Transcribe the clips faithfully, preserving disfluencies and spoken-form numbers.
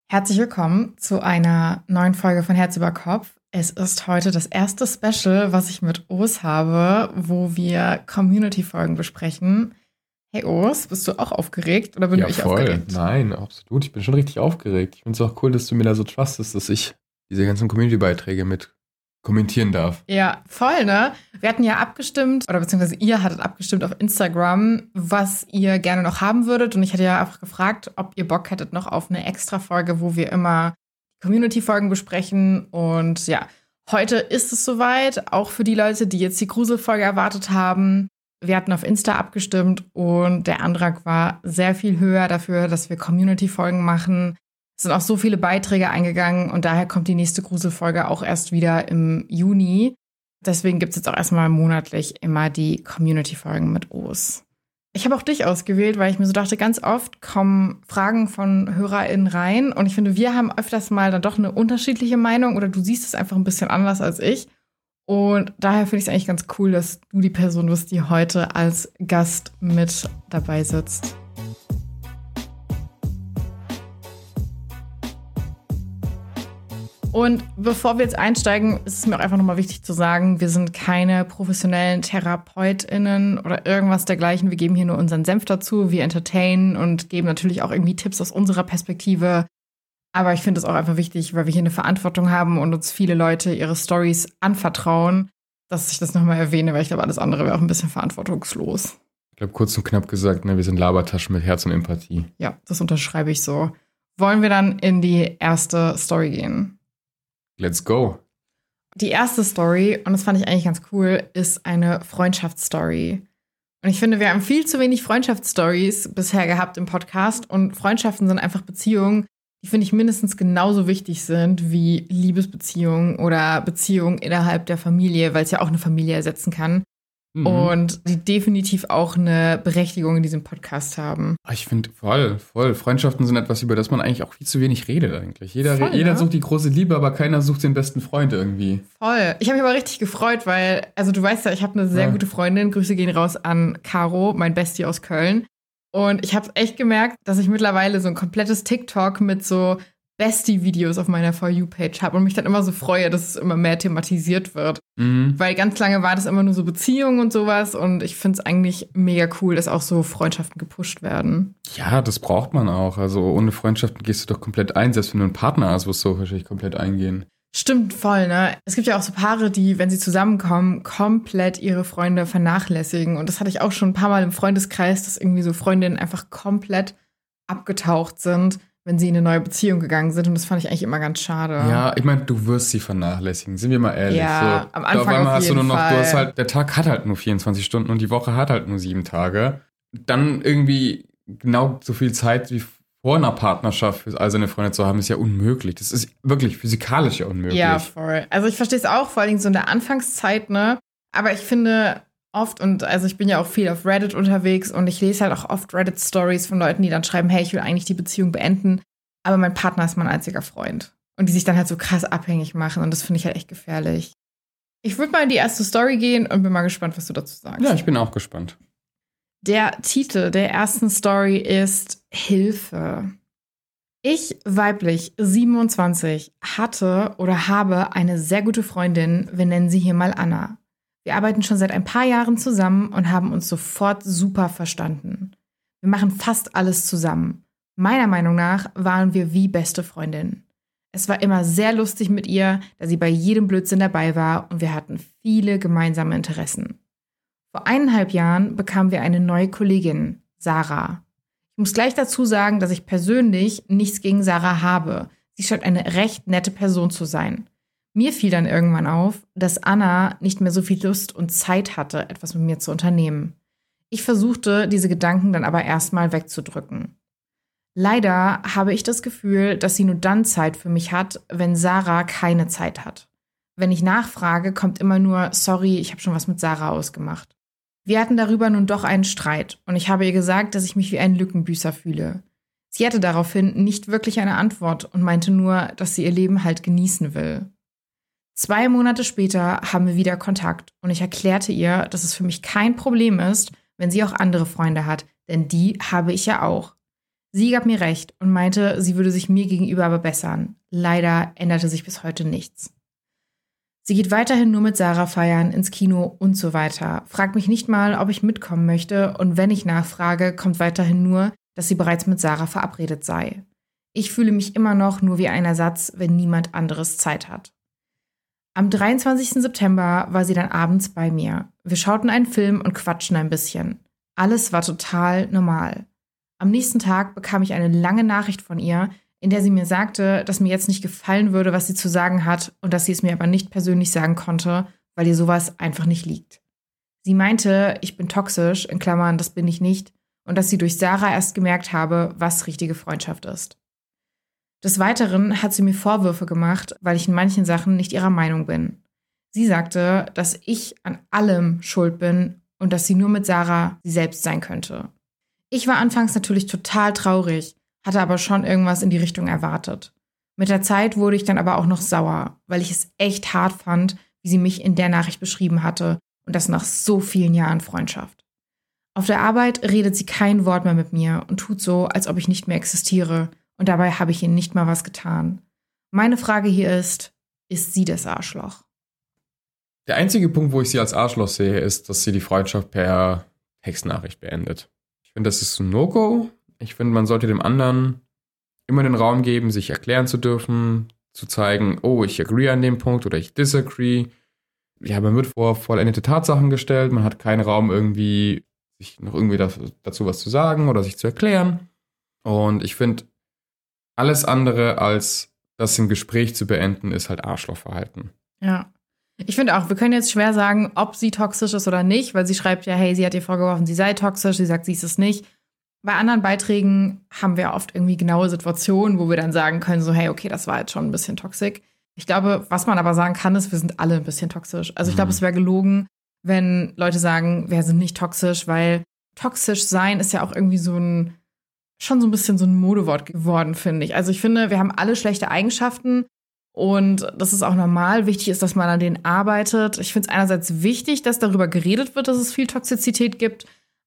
Herzlich willkommen zu einer neuen Folge von Herz über Kopf. Es ist heute das erste Special, was ich mit Urs habe, wo wir Community-Folgen besprechen. Hey Urs, bist du auch aufgeregt oder bin ja, nur ich voll. aufgeregt? Nein, absolut. Ich bin schon richtig aufgeregt. Ich finde es auch cool, dass du mir da so trustest, dass ich diese ganzen Community-Beiträge mit kommentieren darf. Ja, voll, ne? Wir hatten ja abgestimmt, oder beziehungsweise ihr hattet abgestimmt auf Instagram, was ihr gerne noch haben würdet. Und ich hatte ja einfach gefragt, ob ihr Bock hättet noch auf eine Extra-Folge, wo wir immer Community-Folgen besprechen. Und ja, heute ist es soweit, auch für die Leute, die jetzt die Gruselfolge erwartet haben. Wir hatten auf Insta abgestimmt und der Antrag war sehr viel höher dafür, dass wir Community-Folgen machen. Es sind auch so viele Beiträge eingegangen und daher kommt die nächste Gruselfolge auch erst wieder im Juni. Deswegen gibt es jetzt auch erstmal monatlich immer die Community-Folgen mit Urs. Ich habe auch dich ausgewählt, weil ich mir so dachte, ganz oft kommen Fragen von HörerInnen rein und ich finde, wir haben öfters mal dann doch eine unterschiedliche Meinung oder du siehst es einfach ein bisschen anders als ich. Und daher finde ich es eigentlich ganz cool, dass du die Person bist, die heute als Gast mit dabei sitzt. Und bevor wir jetzt einsteigen, ist es mir auch einfach nochmal wichtig zu sagen, wir sind keine professionellen TherapeutInnen oder irgendwas dergleichen. Wir geben hier nur unseren Senf dazu. Wir entertainen und geben natürlich auch irgendwie Tipps aus unserer Perspektive. Aber ich finde es auch einfach wichtig, weil wir hier eine Verantwortung haben und uns viele Leute ihre Storys anvertrauen, dass ich das nochmal erwähne, weil ich glaube, alles andere wäre auch ein bisschen verantwortungslos. Ich glaube, kurz und knapp gesagt, ne, wir sind Labertaschen mit Herz und Empathie. Ja, das unterschreibe ich so. Wollen wir dann in die erste Story gehen? Let's go. Die erste Story, und das fand ich eigentlich ganz cool, ist eine Freundschaftsstory. Und ich finde, wir haben viel zu wenig Freundschaftsstories bisher gehabt im Podcast. Und Freundschaften sind einfach Beziehungen, die, finde ich, mindestens genauso wichtig sind wie Liebesbeziehungen oder Beziehungen innerhalb der Familie, weil es ja auch eine Familie ersetzen kann. Mhm. Und die definitiv auch eine Berechtigung in diesem Podcast haben. Ich finde, voll, voll. Freundschaften sind etwas, über das man eigentlich auch viel zu wenig redet eigentlich. Jeder, voll, jeder ne? sucht die große Liebe, aber keiner sucht den besten Freund irgendwie. Voll. Ich habe mich aber richtig gefreut, weil, also du weißt ja, ich habe eine sehr ja. gute Freundin. Grüße gehen raus an Caro, mein Bestie aus Köln. Und ich habe echt gemerkt, dass ich mittlerweile so ein komplettes TikTok mit so Bestie-Videos auf meiner For You-Page habe und mich dann immer so freue, dass es immer mehr thematisiert wird. Mhm. Weil ganz lange war das immer nur so Beziehungen und sowas und ich finde es eigentlich mega cool, dass auch so Freundschaften gepusht werden. Ja, das braucht man auch. Also ohne Freundschaften gehst du doch komplett ein. Selbst wenn du einen Partner hast, wirst du wahrscheinlich komplett eingehen. Stimmt voll, ne? Es gibt ja auch so Paare, die, wenn sie zusammenkommen, komplett ihre Freunde vernachlässigen. Und das hatte ich auch schon ein paar Mal im Freundeskreis, dass irgendwie so Freundinnen einfach komplett abgetaucht sind, wenn sie in eine neue Beziehung gegangen sind. Und das fand ich eigentlich immer ganz schade. Ja, ich meine, du wirst sie vernachlässigen. Sind wir mal ehrlich. Ja, so, am Anfang auf einmal auf hast du nur noch, Fall. Du hast halt, der Tag hat halt nur vierundzwanzig Stunden und die Woche hat halt nur sieben Tage. Dann irgendwie genau so viel Zeit wie vor einer Partnerschaft für all seine Freunde zu haben, ist ja unmöglich. Das ist wirklich physikalisch ja unmöglich. Ja, voll. Also ich verstehe es auch, vor allem so in der Anfangszeit, ne? Aber ich finde oft, und also ich bin ja auch viel auf Reddit unterwegs und ich lese halt auch oft Reddit-Stories von Leuten, die dann schreiben, hey, ich will eigentlich die Beziehung beenden, aber mein Partner ist mein einziger Freund. Und die sich dann halt so krass abhängig machen und das finde ich halt echt gefährlich. Ich würde mal in die erste Story gehen und bin mal gespannt, was du dazu sagst. Ja, ich bin auch gespannt. Der Titel der ersten Story ist Hilfe. Ich, weiblich siebenundzwanzig, hatte oder habe eine sehr gute Freundin, wir nennen sie hier mal Anna. Wir arbeiten schon seit ein paar Jahren zusammen und haben uns sofort super verstanden. Wir machen fast alles zusammen. Meiner Meinung nach waren wir wie beste Freundinnen. Es war immer sehr lustig mit ihr, da sie bei jedem Blödsinn dabei war und wir hatten viele gemeinsame Interessen. Vor eineinhalb Jahren bekamen wir eine neue Kollegin, Sarah. Ich muss gleich dazu sagen, dass ich persönlich nichts gegen Sarah habe. Sie scheint eine recht nette Person zu sein. Mir fiel dann irgendwann auf, dass Anna nicht mehr so viel Lust und Zeit hatte, etwas mit mir zu unternehmen. Ich versuchte, diese Gedanken dann aber erstmal wegzudrücken. Leider habe ich das Gefühl, dass sie nur dann Zeit für mich hat, wenn Sarah keine Zeit hat. Wenn ich nachfrage, kommt immer nur, sorry, ich habe schon was mit Sarah ausgemacht. Wir hatten darüber nun doch einen Streit und ich habe ihr gesagt, dass ich mich wie ein Lückenbüßer fühle. Sie hatte daraufhin nicht wirklich eine Antwort und meinte nur, dass sie ihr Leben halt genießen will. Zwei Monate später haben wir wieder Kontakt und ich erklärte ihr, dass es für mich kein Problem ist, wenn sie auch andere Freunde hat, denn die habe ich ja auch. Sie gab mir recht und meinte, sie würde sich mir gegenüber aber bessern. Leider änderte sich bis heute nichts. Sie geht weiterhin nur mit Sarah feiern, ins Kino und so weiter. Fragt mich nicht mal, ob ich mitkommen möchte und wenn ich nachfrage, kommt weiterhin nur, dass sie bereits mit Sarah verabredet sei. Ich fühle mich immer noch nur wie ein Ersatz, wenn niemand anderes Zeit hat. Am dreiundzwanzigsten September war sie dann abends bei mir. Wir schauten einen Film und quatschten ein bisschen. Alles war total normal. Am nächsten Tag bekam ich eine lange Nachricht von ihr, in der sie mir sagte, dass mir jetzt nicht gefallen würde, was sie zu sagen hat und dass sie es mir aber nicht persönlich sagen konnte, weil ihr sowas einfach nicht liegt. Sie meinte, ich bin toxisch, in Klammern, das bin ich nicht, und dass sie durch Sarah erst gemerkt habe, was richtige Freundschaft ist. Des Weiteren hat sie mir Vorwürfe gemacht, weil ich in manchen Sachen nicht ihrer Meinung bin. Sie sagte, dass ich an allem schuld bin und dass sie nur mit Sarah sie selbst sein könnte. Ich war anfangs natürlich total traurig, hatte aber schon irgendwas in die Richtung erwartet. Mit der Zeit wurde ich dann aber auch noch sauer, weil ich es echt hart fand, wie sie mich in der Nachricht beschrieben hatte und das nach so vielen Jahren Freundschaft. Auf der Arbeit redet sie kein Wort mehr mit mir und tut so, als ob ich nicht mehr existiere und dabei habe ich ihr nicht mal was getan. Meine Frage hier ist, ist sie das Arschloch? Der einzige Punkt, wo ich sie als Arschloch sehe, ist, dass sie die Freundschaft per Textnachricht beendet. Ich finde, das ist ein No-Go. Ich finde, man sollte dem anderen immer den Raum geben, sich erklären zu dürfen, zu zeigen, oh, ich agree an dem Punkt oder ich disagree. Ja, man wird vor vollendete Tatsachen gestellt, man hat keinen Raum irgendwie, sich noch irgendwie dazu was zu sagen oder sich zu erklären. Und ich finde, alles andere als das im Gespräch zu beenden, ist halt Arschlochverhalten. Ja. Ich finde auch, wir können jetzt schwer sagen, ob sie toxisch ist oder nicht, weil sie schreibt ja, hey, sie hat ihr vorgeworfen, sie sei toxisch, sie sagt, sie ist es nicht. Bei anderen Beiträgen haben wir oft irgendwie genaue Situationen, wo wir dann sagen können, so, hey, okay, das war jetzt schon ein bisschen toxisch. Ich glaube, was man aber sagen kann, ist, wir sind alle ein bisschen toxisch. Also ich glaube, es wäre gelogen, wenn Leute sagen, wir sind nicht toxisch, weil toxisch sein ist ja auch irgendwie so ein, schon so ein bisschen so ein Modewort geworden, finde ich. Also ich finde, wir haben alle schlechte Eigenschaften und das ist auch normal. Wichtig ist, dass man an denen arbeitet. Ich finde es einerseits wichtig, dass darüber geredet wird, dass es viel Toxizität gibt.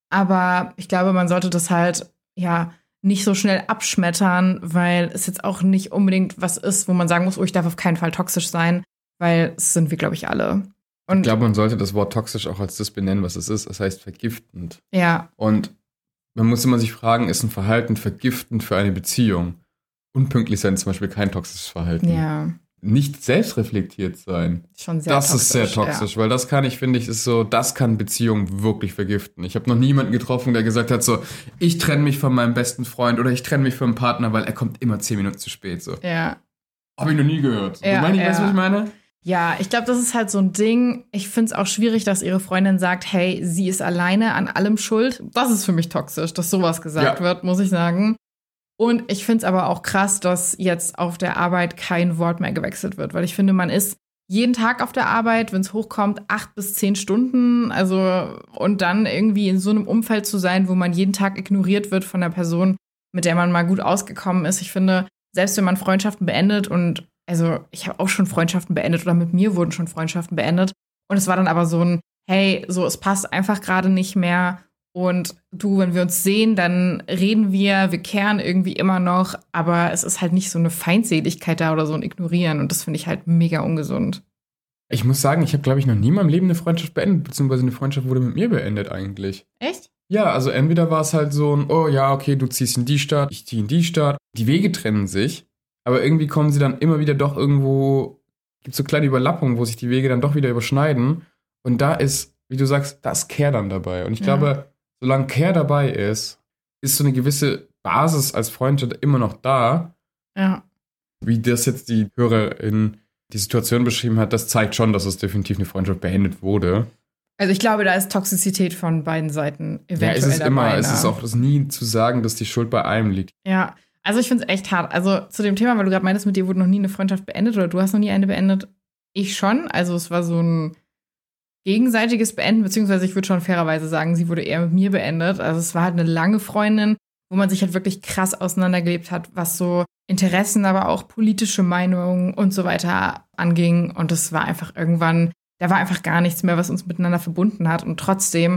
Aber ich glaube, man sollte das halt, ja, nicht so schnell abschmettern, weil es jetzt auch nicht unbedingt was ist, wo man sagen muss, oh, ich darf auf keinen Fall toxisch sein, weil es sind wir, glaube ich, alle. Und ich glaube, man sollte das Wort toxisch auch als das benennen, was es ist. Das heißt vergiftend. Ja. Und man muss immer sich fragen, ist ein Verhalten vergiftend für eine Beziehung? Unpünktlich sein ist zum Beispiel kein toxisches Verhalten. Ja. Nicht selbstreflektiert sein. Schon sehr das toxisch. ist sehr toxisch, ja. Weil das kann ich, finde ich, ist so, das kann Beziehungen wirklich vergiften. Ich habe noch niemanden getroffen, der gesagt hat so, ich trenne mich von meinem besten Freund oder ich trenne mich von meinem Partner, weil er kommt immer zehn Minuten zu spät. So. Ja. Habe ich noch nie gehört. Ja, du meinst, ja. Weißt du, was ich meine? Ja, ich glaube, das ist halt so ein Ding. Ich finde es auch schwierig, dass ihre Freundin sagt, hey, sie ist alleine an allem schuld. Das ist für mich toxisch, dass sowas gesagt Ja. wird, muss ich sagen. Und ich finde es aber auch krass, dass jetzt auf der Arbeit kein Wort mehr gewechselt wird. Weil ich finde, man ist jeden Tag auf der Arbeit, wenn es hochkommt, acht bis zehn Stunden. Also, und dann irgendwie in so einem Umfeld zu sein, wo man jeden Tag ignoriert wird von der Person, mit der man mal gut ausgekommen ist. Ich finde, selbst wenn man Freundschaften beendet und also ich habe auch schon Freundschaften beendet oder mit mir wurden schon Freundschaften beendet. Und es war dann aber so ein, hey, so es passt einfach gerade nicht mehr. Und du, wenn wir uns sehen, dann reden wir, wir kehren irgendwie immer noch. Aber es ist halt nicht so eine Feindseligkeit da oder so ein Ignorieren. Und das finde ich halt mega ungesund. Ich muss sagen, ich habe, glaube ich, noch nie in meinem Leben eine Freundschaft beendet, beziehungsweise eine Freundschaft wurde mit mir beendet eigentlich. Echt? Ja, also entweder war es halt so ein, oh ja, okay, du ziehst in die Stadt, ich ziehe in die Stadt. Die Wege trennen sich. Aber irgendwie kommen sie dann immer wieder doch irgendwo, gibt so kleine Überlappungen, wo sich die Wege dann doch wieder überschneiden. Und da ist, wie du sagst, das Care dann dabei. Und ich Ja. glaube, solange Care dabei ist, ist so eine gewisse Basis als Freundschaft immer noch da. Ja. Wie das jetzt die Hörerin die Situation beschrieben hat, das zeigt schon, dass es definitiv eine Freundschaft beendet wurde. Also ich glaube, da ist Toxizität von beiden Seiten eventuell Ja, es ist dabei. immer, ne? es ist auch das nie zu sagen, dass die Schuld bei einem liegt. Ja, also ich finde es echt hart. Also zu dem Thema, weil du gerade meintest, mit dir wurde noch nie eine Freundschaft beendet oder du hast noch nie eine beendet. Ich schon. Also es war so ein gegenseitiges Beenden, beziehungsweise ich würde schon fairerweise sagen, sie wurde eher mit mir beendet. Also es war halt eine lange Freundin, wo man sich halt wirklich krass auseinandergelebt hat, was so Interessen, aber auch politische Meinungen und so weiter anging. Und das war einfach irgendwann, da war einfach gar nichts mehr, was uns miteinander verbunden hat. Und trotzdem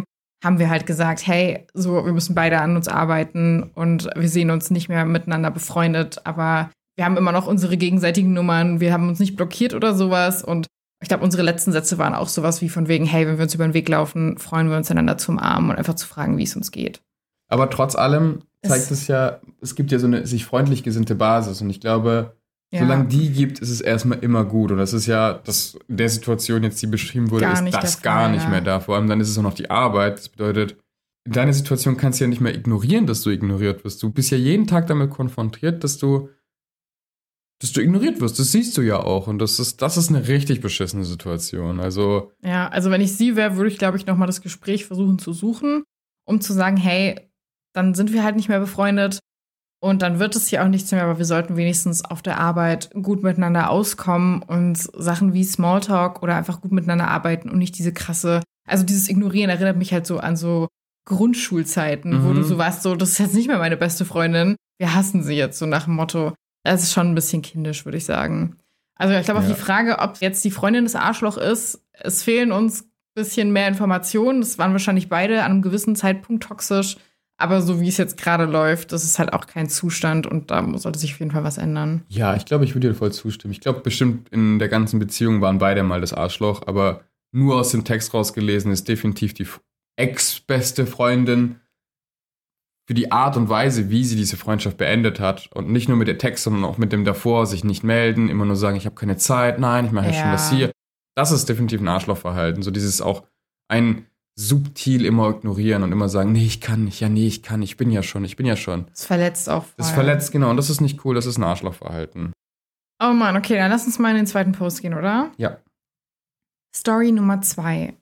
haben wir halt gesagt, hey, so, wir müssen beide an uns arbeiten und wir sehen uns nicht mehr miteinander befreundet, aber wir haben immer noch unsere gegenseitigen Nummern, wir haben uns nicht blockiert oder sowas und ich glaube, unsere letzten Sätze waren auch sowas wie von wegen, hey, wenn wir uns über den Weg laufen, freuen wir uns einander zu umarmen und einfach zu fragen, wie es uns geht. Aber trotz allem zeigt es, es ja, es gibt ja so eine sich freundlich gesinnte Basis und ich glaube, ja. solange die gibt, ist es erstmal immer gut. Und das ist ja, das in der Situation jetzt, die beschrieben wurde, gar ist das gar nicht mehr da. Vor allem dann ist es auch noch die Arbeit. Das bedeutet, in deiner Situation kannst du ja nicht mehr ignorieren, dass du ignoriert wirst. Du bist ja jeden Tag damit konfrontiert, dass du, dass du ignoriert wirst. Das siehst du ja auch. Und das ist, das ist eine richtig beschissene Situation. Also ja, also wenn ich sie wäre, würde ich, glaube ich, nochmal das Gespräch versuchen zu suchen, um zu sagen, hey, dann sind wir halt nicht mehr befreundet. Und dann wird es hier auch nichts mehr, aber wir sollten wenigstens auf der Arbeit gut miteinander auskommen und Sachen wie Smalltalk oder einfach gut miteinander arbeiten und nicht diese krasse, also dieses Ignorieren erinnert mich halt so an so Grundschulzeiten, mhm. wo du so warst, so, das ist jetzt nicht mehr meine beste Freundin, wir hassen sie jetzt, so nach dem Motto. Das ist schon ein bisschen kindisch, würde ich sagen. Also ich glaube auf ja. die Frage, ob jetzt die Freundin das Arschloch ist, es fehlen uns ein bisschen mehr Informationen. Das waren wahrscheinlich beide an einem gewissen Zeitpunkt toxisch. Aber so wie es jetzt gerade läuft, das ist halt auch kein Zustand und da sollte sich auf jeden Fall was ändern. Ja, ich glaube, ich würde dir voll zustimmen. Ich glaube, bestimmt in der ganzen Beziehung waren beide mal das Arschloch, aber nur aus dem Text rausgelesen ist definitiv die ex-beste Freundin für die Art und Weise, wie sie diese Freundschaft beendet hat. Und nicht nur mit der Text, sondern auch mit dem davor, sich nicht melden, immer nur sagen, ich habe keine Zeit, nein, ich mache ja schon das hier. Das ist definitiv ein Arschlochverhalten. So dieses auch ein subtil immer ignorieren und immer sagen, nee, ich kann nicht, ja, nee, ich kann, ich bin ja schon, ich bin ja schon. Das verletzt auch voll. Das verletzt, genau, und das ist nicht cool, das ist ein Arschlochverhalten. Oh Mann, okay, dann lass uns mal in den zweiten Post gehen, oder? Ja. Story Nummer zwei.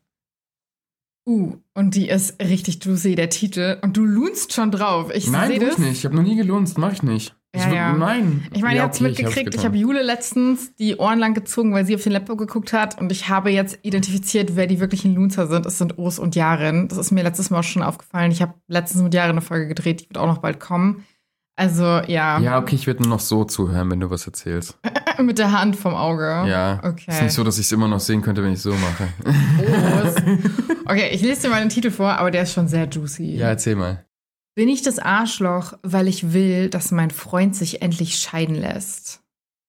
Uh, und die ist richtig juicy, der Titel. Und du lohnst schon drauf. Ich Nein, seh tu das. ich nicht, ich habe noch nie gelunzt, mach ich nicht. Ja, ich, ja. Nein. Ich meine, ja, ihr habt's okay, mitgekriegt. Ich, ich habe Jule letztens die Ohren lang gezogen, weil sie auf den Laptop geguckt hat. Und ich habe jetzt identifiziert, wer die wirklichen Loonser sind. Es sind Urs und Jaren. Das ist mir letztes Mal auch schon aufgefallen. Ich habe letztens mit Jaren eine Folge gedreht. Die wird auch noch bald kommen. Also, ja. Ja, okay, ich werde nur noch so zuhören, wenn du was erzählst. Mit der Hand vom Auge. Ja. Okay. Ist nicht so, dass ich es immer noch sehen könnte, wenn ich so mache. Urs. Okay, ich lese dir mal den Titel vor, aber der ist schon sehr juicy. Ja, erzähl mal. Bin ich das Arschloch, weil ich will, dass mein Freund sich endlich scheiden lässt?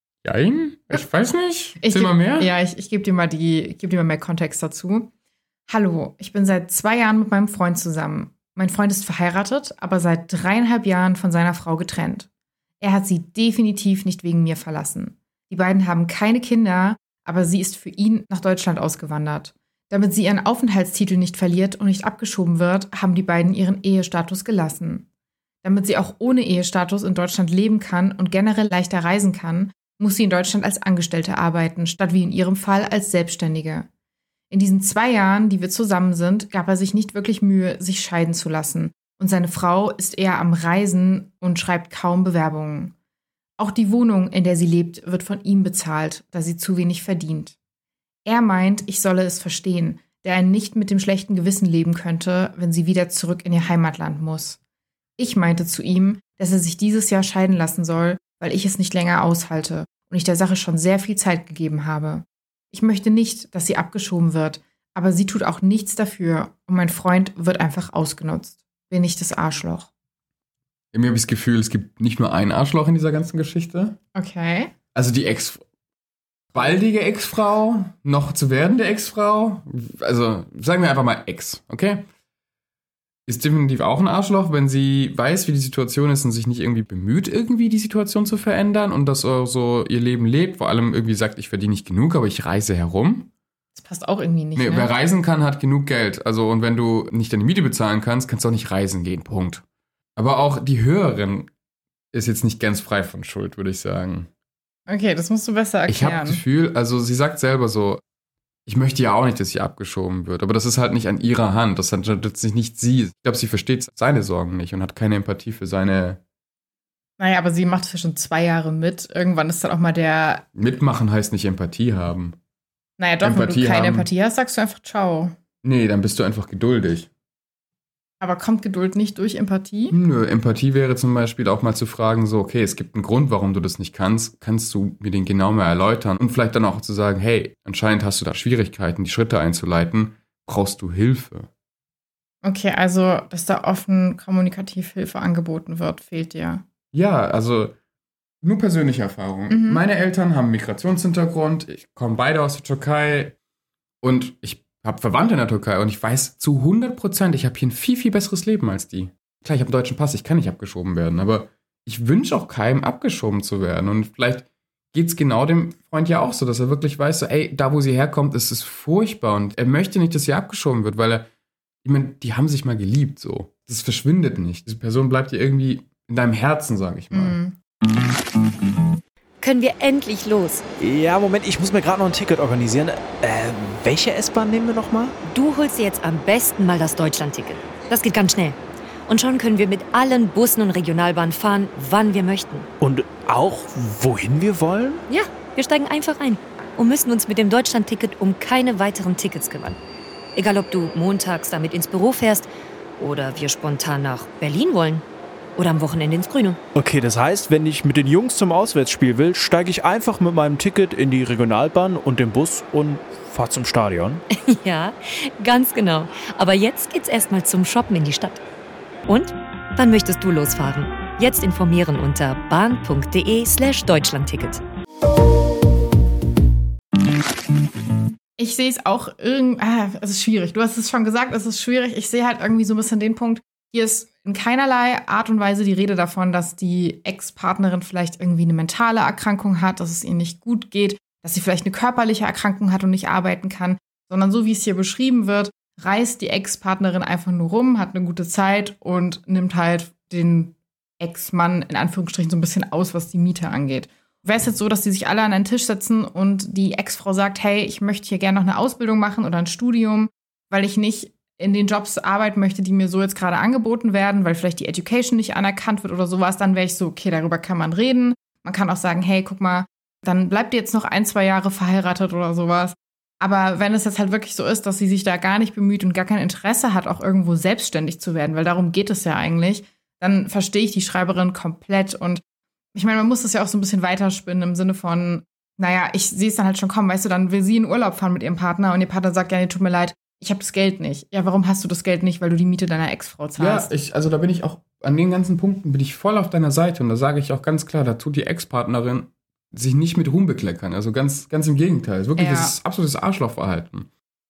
Jein? Ich weiß nicht. Ich Erzähl geb, mal mehr. Ja, ich, ich gebe dir mal die, ich gebe dir mal mehr Kontext dazu. Hallo, ich bin seit zwei Jahren mit meinem Freund zusammen. Mein Freund ist verheiratet, aber seit dreieinhalb Jahren von seiner Frau getrennt. Er hat sie definitiv nicht wegen mir verlassen. Die beiden haben keine Kinder, aber sie ist für ihn nach Deutschland ausgewandert. Damit sie ihren Aufenthaltstitel nicht verliert und nicht abgeschoben wird, haben die beiden ihren Ehestatus gelassen. Damit sie auch ohne Ehestatus in Deutschland leben kann und generell leichter reisen kann, muss sie in Deutschland als Angestellte arbeiten, statt wie in ihrem Fall als Selbstständige. In diesen zwei Jahren, die wir zusammen sind, gab er sich nicht wirklich Mühe, sich scheiden zu lassen. Und seine Frau ist eher am Reisen und schreibt kaum Bewerbungen. Auch die Wohnung, in der sie lebt, wird von ihm bezahlt, da sie zu wenig verdient. Er meint, ich solle es verstehen, da er nicht mit dem schlechten Gewissen leben könnte, wenn sie wieder zurück in ihr Heimatland muss. Ich meinte zu ihm, dass er sich dieses Jahr scheiden lassen soll, weil ich es nicht länger aushalte und ich der Sache schon sehr viel Zeit gegeben habe. Ich möchte nicht, dass sie abgeschoben wird, aber sie tut auch nichts dafür und mein Freund wird einfach ausgenutzt. Bin ich das Arschloch? Irgendwie habe ich das Gefühl, es gibt nicht nur ein Arschloch in dieser ganzen Geschichte. Okay. Also die Ex- baldige Ex-Frau, noch zu werdende Ex-Frau, also sagen wir einfach mal Ex, okay? Ist definitiv auch ein Arschloch, wenn sie weiß, wie die Situation ist und sich nicht irgendwie bemüht, irgendwie die Situation zu verändern und das so ihr Leben lebt, vor allem irgendwie sagt, ich verdiene nicht genug, aber ich reise herum. Das passt auch irgendwie nicht, Nee, ne? Wer reisen kann, hat genug Geld. Also und wenn du nicht deine Miete bezahlen kannst, kannst du auch nicht reisen gehen, Punkt. Aber auch die Hörerin ist jetzt nicht ganz frei von Schuld, würde ich sagen. Okay, das musst du besser erklären. Ich habe das Gefühl, also sie sagt selber so, ich möchte ja auch nicht, dass sie abgeschoben wird, aber das ist halt nicht an ihrer Hand, das hat letztlich nicht sie. Ich glaube, sie versteht seine Sorgen nicht und hat keine Empathie für seine... Naja, aber sie macht es ja schon zwei Jahre mit. Irgendwann ist dann auch mal der... Mitmachen heißt nicht Empathie haben. Naja, doch, Empathie wenn du keine haben. Empathie hast, sagst du einfach ciao. Nee, dann bist du einfach geduldig. Aber kommt Geduld nicht durch Empathie? Nö, Empathie wäre zum Beispiel auch mal zu fragen, so, okay, es gibt einen Grund, warum du das nicht kannst. Kannst du mir den genau mal erläutern? Und vielleicht dann auch zu sagen, hey, anscheinend hast du da Schwierigkeiten, die Schritte einzuleiten. Brauchst du Hilfe? Okay, also, dass da offen kommunikativ Hilfe angeboten wird, fehlt dir. Ja, also nur persönliche Erfahrung. Mhm. Meine Eltern haben einen Migrationshintergrund. Ich komme beide aus der Türkei. Und ich habe Verwandte in der Türkei. Und ich weiß zu hundert Prozent, ich habe hier ein viel, viel besseres Leben als die. Klar, ich habe einen deutschen Pass, ich kann nicht abgeschoben werden. Aber ich wünsche auch keinem, abgeschoben zu werden. Und vielleicht geht es genau dem Freund ja auch so, dass er wirklich weiß, so, ey, da wo sie herkommt, ist es furchtbar. Und er möchte nicht, dass sie abgeschoben wird, weil er, ich meine, die haben sich mal geliebt, so. Das verschwindet nicht. Diese Person bleibt dir irgendwie in deinem Herzen, sag ich mal. Mhm. Können wir endlich los? Ja, Moment, ich muss mir gerade noch ein Ticket organisieren. Äh, welche S-Bahn nehmen wir nochmal? Du holst dir jetzt am besten mal das Deutschland-Ticket. Das geht ganz schnell. Und schon können wir mit allen Bussen und Regionalbahnen fahren, wann wir möchten. Und auch, wohin wir wollen? Ja, wir steigen einfach ein und müssen uns mit dem Deutschland-Ticket um keine weiteren Tickets kümmern. Egal, ob du montags damit ins Büro fährst oder wir spontan nach Berlin wollen. Oder am Wochenende ins Grüne. Okay, das heißt, wenn ich mit den Jungs zum Auswärtsspiel will, steige ich einfach mit meinem Ticket in die Regionalbahn und den Bus und fahre zum Stadion. Ja, ganz genau. Aber jetzt geht's erstmal zum Shoppen in die Stadt. Und? Wann möchtest du losfahren? Jetzt informieren unter bahn.de slash Deutschlandticket. Ich sehe es auch irgendwie, ah, es ist schwierig. Du hast es schon gesagt, es ist schwierig. Ich sehe halt irgendwie so ein bisschen den Punkt, hier ist in keinerlei Art und Weise die Rede davon, dass die Ex-Partnerin vielleicht irgendwie eine mentale Erkrankung hat, dass es ihr nicht gut geht, dass sie vielleicht eine körperliche Erkrankung hat und nicht arbeiten kann, sondern so wie es hier beschrieben wird, reist die Ex-Partnerin einfach nur rum, hat eine gute Zeit und nimmt halt den Ex-Mann in Anführungsstrichen so ein bisschen aus, was die Miete angeht. Wäre es jetzt so, dass die sich alle an einen Tisch setzen und die Ex-Frau sagt, hey, ich möchte hier gerne noch eine Ausbildung machen oder ein Studium, weil ich nicht in den Jobs arbeiten möchte, die mir so jetzt gerade angeboten werden, weil vielleicht die Education nicht anerkannt wird oder sowas, dann wäre ich so, okay, darüber kann man reden. Man kann auch sagen, hey, guck mal, dann bleibt ihr jetzt noch ein, zwei Jahre verheiratet oder sowas. Aber wenn es jetzt halt wirklich so ist, dass sie sich da gar nicht bemüht und gar kein Interesse hat, auch irgendwo selbstständig zu werden, weil darum geht es ja eigentlich, dann verstehe ich die Schreiberin komplett. Und ich meine, man muss das ja auch so ein bisschen weiterspinnen im Sinne von, naja, ich sehe es dann halt schon kommen, weißt du, dann will sie in Urlaub fahren mit ihrem Partner und ihr Partner sagt, ja, nee, tut mir leid, ich habe das Geld nicht. Ja, warum hast du das Geld nicht? Weil du die Miete deiner Ex-Frau zahlst. Ja, ich, also da bin ich auch, an den ganzen Punkten bin ich voll auf deiner Seite. Und da sage ich auch ganz klar, da tut die Ex-Partnerin sich nicht mit Ruhm bekleckern. Also ganz, ganz im Gegenteil. Wirklich, Ja. das ist absolutes Arschlochverhalten.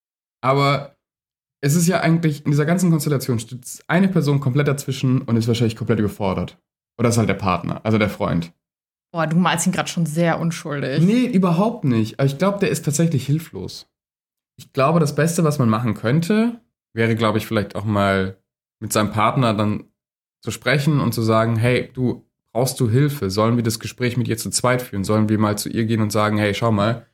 Aber es ist ja eigentlich, in dieser ganzen Konstellation steht eine Person komplett dazwischen und ist wahrscheinlich komplett überfordert. Oder ist halt der Partner, also der Freund. Boah, du malst ihn gerade schon sehr unschuldig. Nee, überhaupt nicht. Aber ich glaube, der ist tatsächlich hilflos. Ich glaube, das Beste, was man machen könnte, wäre, glaube ich, vielleicht auch mal mit seinem Partner dann zu sprechen und zu sagen, hey, du, brauchst du Hilfe? Sollen wir das Gespräch mit ihr zu zweit führen? Sollen wir mal zu ihr gehen und sagen, hey, schau mal,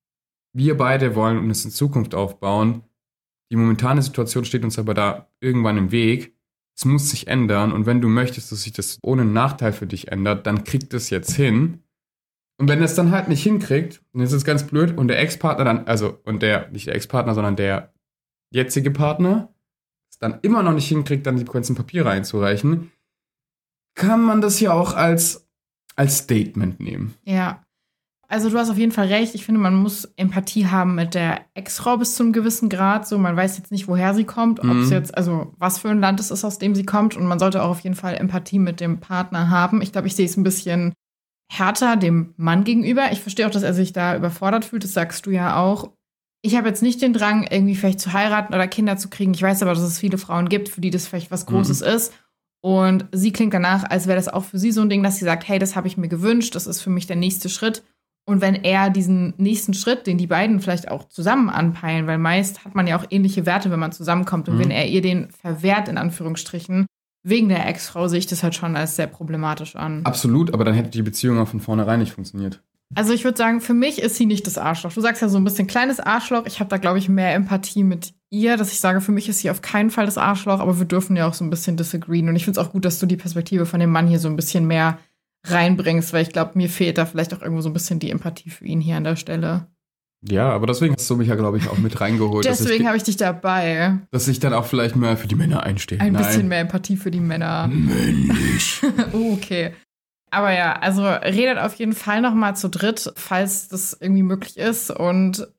wir beide wollen uns in Zukunft aufbauen. Die momentane Situation steht uns aber da irgendwann im Weg. Es muss sich ändern und wenn du möchtest, dass sich das ohne Nachteil für dich ändert, dann kriegt es jetzt hin. Und wenn er es dann halt nicht hinkriegt, dann ist es ganz blöd und der Ex-Partner dann, also, und der, nicht der Ex-Partner, sondern der jetzige Partner, es dann immer noch nicht hinkriegt, dann die ganzen Papiere einzureichen, kann man das ja auch als, als Statement nehmen. Ja. Also du hast auf jeden Fall recht. Ich finde, man muss Empathie haben mit der Ex-Frau bis zu einem gewissen Grad. So, man weiß jetzt nicht, woher sie kommt, ob es Mhm. jetzt, also was für ein Land es ist, aus dem sie kommt. Und man sollte auch auf jeden Fall Empathie mit dem Partner haben. Ich glaube, ich sehe es ein bisschen härter dem Mann gegenüber. Ich verstehe auch, dass er sich da überfordert fühlt. Das sagst du ja auch. Ich habe jetzt nicht den Drang, irgendwie vielleicht zu heiraten oder Kinder zu kriegen. Ich weiß aber, dass es viele Frauen gibt, für die das vielleicht was Großes Mhm. ist. Und sie klingt danach, als wäre das auch für sie so ein Ding, dass sie sagt, hey, das habe ich mir gewünscht, das ist für mich der nächste Schritt. Und wenn er diesen nächsten Schritt, den die beiden vielleicht auch zusammen anpeilen, weil meist hat man ja auch ähnliche Werte, wenn man zusammenkommt. Und Mhm. wenn er ihr den verwehrt, in Anführungsstrichen, wegen der Ex-Frau, sehe ich das halt schon als sehr problematisch an. Absolut, aber dann hätte die Beziehung auch von vornherein nicht funktioniert. Also ich würde sagen, für mich ist sie nicht das Arschloch. Du sagst ja so ein bisschen kleines Arschloch. Ich habe da, glaube ich, mehr Empathie mit ihr, dass ich sage, für mich ist sie auf keinen Fall das Arschloch, aber wir dürfen ja auch so ein bisschen disagreeen. Und ich finde es auch gut, dass du die Perspektive von dem Mann hier so ein bisschen mehr reinbringst, weil ich glaube, mir fehlt da vielleicht auch irgendwo so ein bisschen die Empathie für ihn hier an der Stelle. Ja, aber deswegen hast du mich ja, glaube ich, auch mit reingeholt. dass Deswegen ich, habe ich dich dabei. dass ich dann auch vielleicht mal für die Männer einstehe. Ein Nein. bisschen mehr Empathie für die Männer. Männlich. Oh, okay. Aber ja, also redet auf jeden Fall noch mal zu dritt, falls das irgendwie möglich ist. Und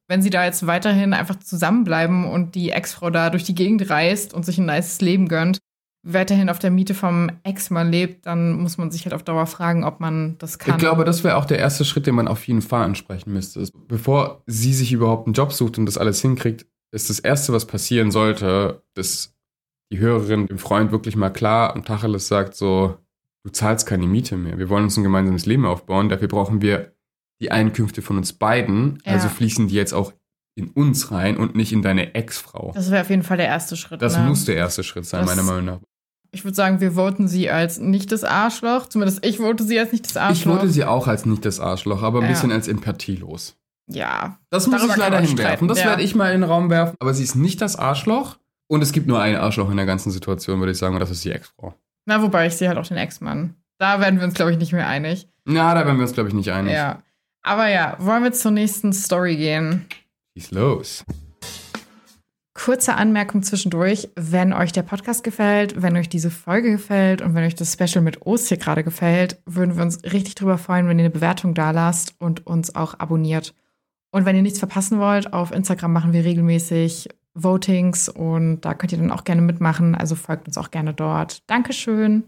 wenn sie da jetzt weiterhin einfach zusammenbleiben und die Ex-Frau da durch die Gegend reist und sich ein nices Leben gönnt, weiterhin auf der Miete vom Ex-Mann lebt, dann muss man sich halt auf Dauer fragen, ob man das kann. Ich glaube, das wäre auch der erste Schritt, den man auf jeden Fall ansprechen müsste. Bevor sie sich überhaupt einen Job sucht und das alles hinkriegt, ist das Erste, was passieren sollte, dass die Hörerin dem Freund wirklich mal klar und Tacheles sagt so, du zahlst keine Miete mehr. Wir wollen uns ein gemeinsames Leben aufbauen. Dafür brauchen wir die Einkünfte von uns beiden. Ja. Also fließen die jetzt auch in uns rein und nicht in deine Ex-Frau. Das wäre auf jeden Fall der erste Schritt. Das ne? muss der erste Schritt sein, Das- meiner Meinung nach. Ich würde sagen, wir voten sie als nicht das Arschloch. Zumindest ich vote sie als nicht das Ich Arschloch. vote sie auch als nicht das Arschloch, aber ein Ja. bisschen als empathielos. Ja. Das muss Darüber ich kann leider man hinwerfen. streiten, Das ja. werde ich mal in den Raum werfen. Aber sie ist nicht das Arschloch. Und es gibt nur ein Arschloch in der ganzen Situation, würde ich sagen. Und das ist die Ex-Frau. Na, wobei ich sehe halt auch den Ex-Mann. Da werden wir uns, glaube ich, nicht mehr einig. Na, da werden wir uns, glaube ich, nicht einig. Ja. Aber ja, wollen wir zur nächsten Story gehen? Schieß los. Kurze Anmerkung zwischendurch, wenn euch der Podcast gefällt, wenn euch diese Folge gefällt und wenn euch das Special mit Ost hier gerade gefällt, würden wir uns richtig drüber freuen, wenn ihr eine Bewertung da lasst und uns auch abonniert. Und wenn ihr nichts verpassen wollt, auf Instagram machen wir regelmäßig Votings und da könnt ihr dann auch gerne mitmachen, also folgt uns auch gerne dort. Dankeschön.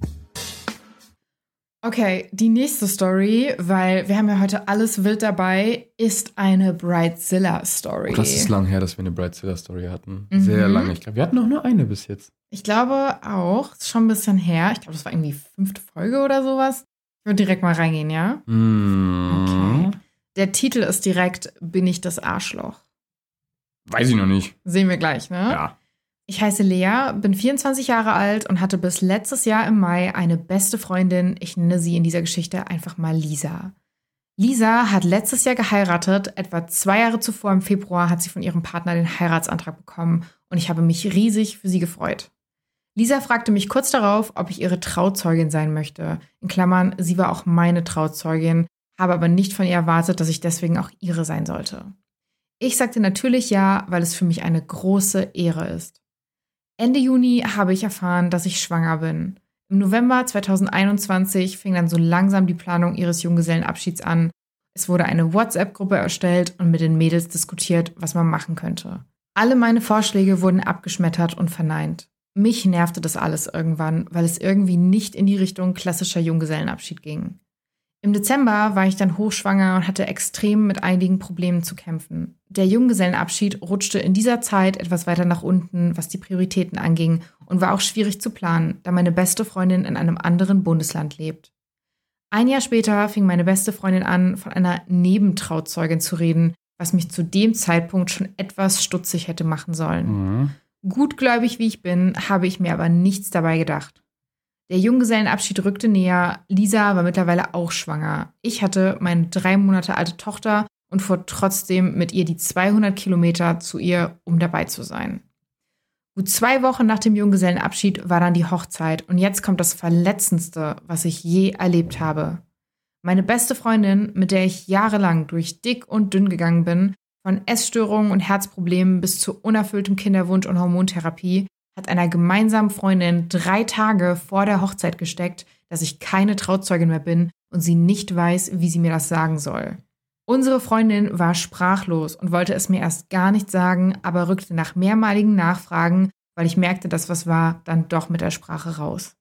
Okay, die nächste Story, weil wir haben ja heute alles wild dabei, ist eine Bridezilla-Story. Oh, das ist lang her, dass wir eine Bridezilla-Story hatten. Mhm. Sehr lange. Ich glaube, wir hatten noch nur eine bis jetzt. Ich glaube auch, ist schon ein bisschen her. Ich glaube, das war irgendwie fünfte Folge oder sowas. Ich würde direkt mal reingehen, ja? Mm. Okay. Der Titel ist direkt Bin ich das Arschloch? Weiß ich noch nicht. Sehen wir gleich, ne? Ja. Ich heiße Lea, bin vierundzwanzig Jahre alt und hatte bis letztes Jahr im Mai eine beste Freundin. Ich nenne sie in dieser Geschichte einfach mal Lisa. Lisa hat letztes Jahr geheiratet. Etwa zwei Jahre zuvor im Februar hat sie von ihrem Partner den Heiratsantrag bekommen und ich habe mich riesig für sie gefreut. Lisa fragte mich kurz darauf, ob ich ihre Trauzeugin sein möchte. In Klammern, sie war auch meine Trauzeugin, habe aber nicht von ihr erwartet, dass ich deswegen auch ihre sein sollte. Ich sagte natürlich ja, weil es für mich eine große Ehre ist. Ende Juni habe ich erfahren, dass ich schwanger bin. Im November zweitausendeinundzwanzig fing dann so langsam die Planung ihres Junggesellenabschieds an. Es wurde eine WhatsApp-Gruppe erstellt und mit den Mädels diskutiert, was man machen könnte. Alle meine Vorschläge wurden abgeschmettert und verneint. Mich nervte das alles irgendwann, weil es irgendwie nicht in die Richtung klassischer Junggesellenabschied ging. Im Dezember war ich dann hochschwanger und hatte extrem mit einigen Problemen zu kämpfen. Der Junggesellenabschied rutschte in dieser Zeit etwas weiter nach unten, was die Prioritäten anging, und war auch schwierig zu planen, da meine beste Freundin in einem anderen Bundesland lebt. Ein Jahr später fing meine beste Freundin an, von einer Nebentrauzeugin zu reden, was mich zu dem Zeitpunkt schon etwas stutzig hätte machen sollen. Mhm. Gutgläubig wie ich bin, habe ich mir aber nichts dabei gedacht. Der Junggesellenabschied rückte näher. Lisa war mittlerweile auch schwanger. Ich hatte meine drei Monate alte Tochter und fuhr trotzdem mit ihr die zweihundert Kilometer zu ihr, um dabei zu sein. Gut zwei Wochen nach dem Junggesellenabschied war dann die Hochzeit und jetzt kommt das Verletzendste, was ich je erlebt habe. Meine beste Freundin, mit der ich jahrelang durch dick und dünn gegangen bin, von Essstörungen und Herzproblemen bis zu unerfülltem Kinderwunsch und Hormontherapie, hat einer gemeinsamen Freundin drei Tage vor der Hochzeit gesteckt, dass ich keine Trauzeugin mehr bin und sie nicht weiß, wie sie mir das sagen soll. Unsere Freundin war sprachlos und wollte es mir erst gar nicht sagen, aber rückte nach mehrmaligen Nachfragen, weil ich merkte, dass was war, dann doch mit der Sprache raus.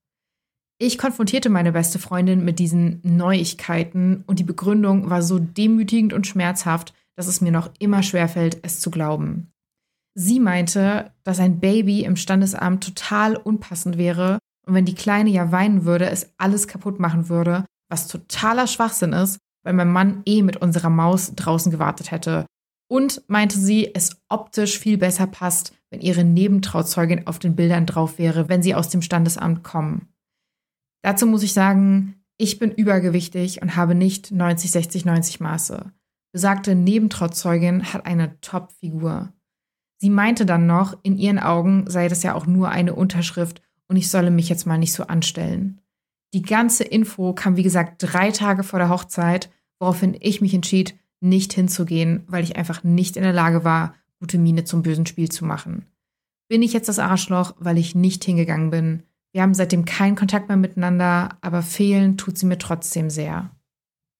Ich konfrontierte meine beste Freundin mit diesen Neuigkeiten und die Begründung war so demütigend und schmerzhaft, dass es mir noch immer schwerfällt, es zu glauben. Sie meinte, dass ein Baby im Standesamt total unpassend wäre und wenn die Kleine ja weinen würde, es alles kaputt machen würde, was totaler Schwachsinn ist, weil mein Mann eh mit unserer Maus draußen gewartet hätte. Und meinte sie, es optisch viel besser passt, wenn ihre Nebentrauzeugin auf den Bildern drauf wäre, wenn sie aus dem Standesamt kommen. Dazu muss ich sagen, ich bin übergewichtig und habe nicht neunzig, sechzig, neunzig Maße. Besagte Nebentrauzeugin hat eine Top-Figur. Sie meinte dann noch, in ihren Augen sei das ja auch nur eine Unterschrift und ich solle mich jetzt mal nicht so anstellen. Die ganze Info kam wie gesagt drei Tage vor der Hochzeit, woraufhin ich mich entschied, nicht hinzugehen, weil ich einfach nicht in der Lage war, gute Miene zum bösen Spiel zu machen. Bin ich jetzt das Arschloch, weil ich nicht hingegangen bin? Wir haben seitdem keinen Kontakt mehr miteinander, aber fehlen tut sie mir trotzdem sehr.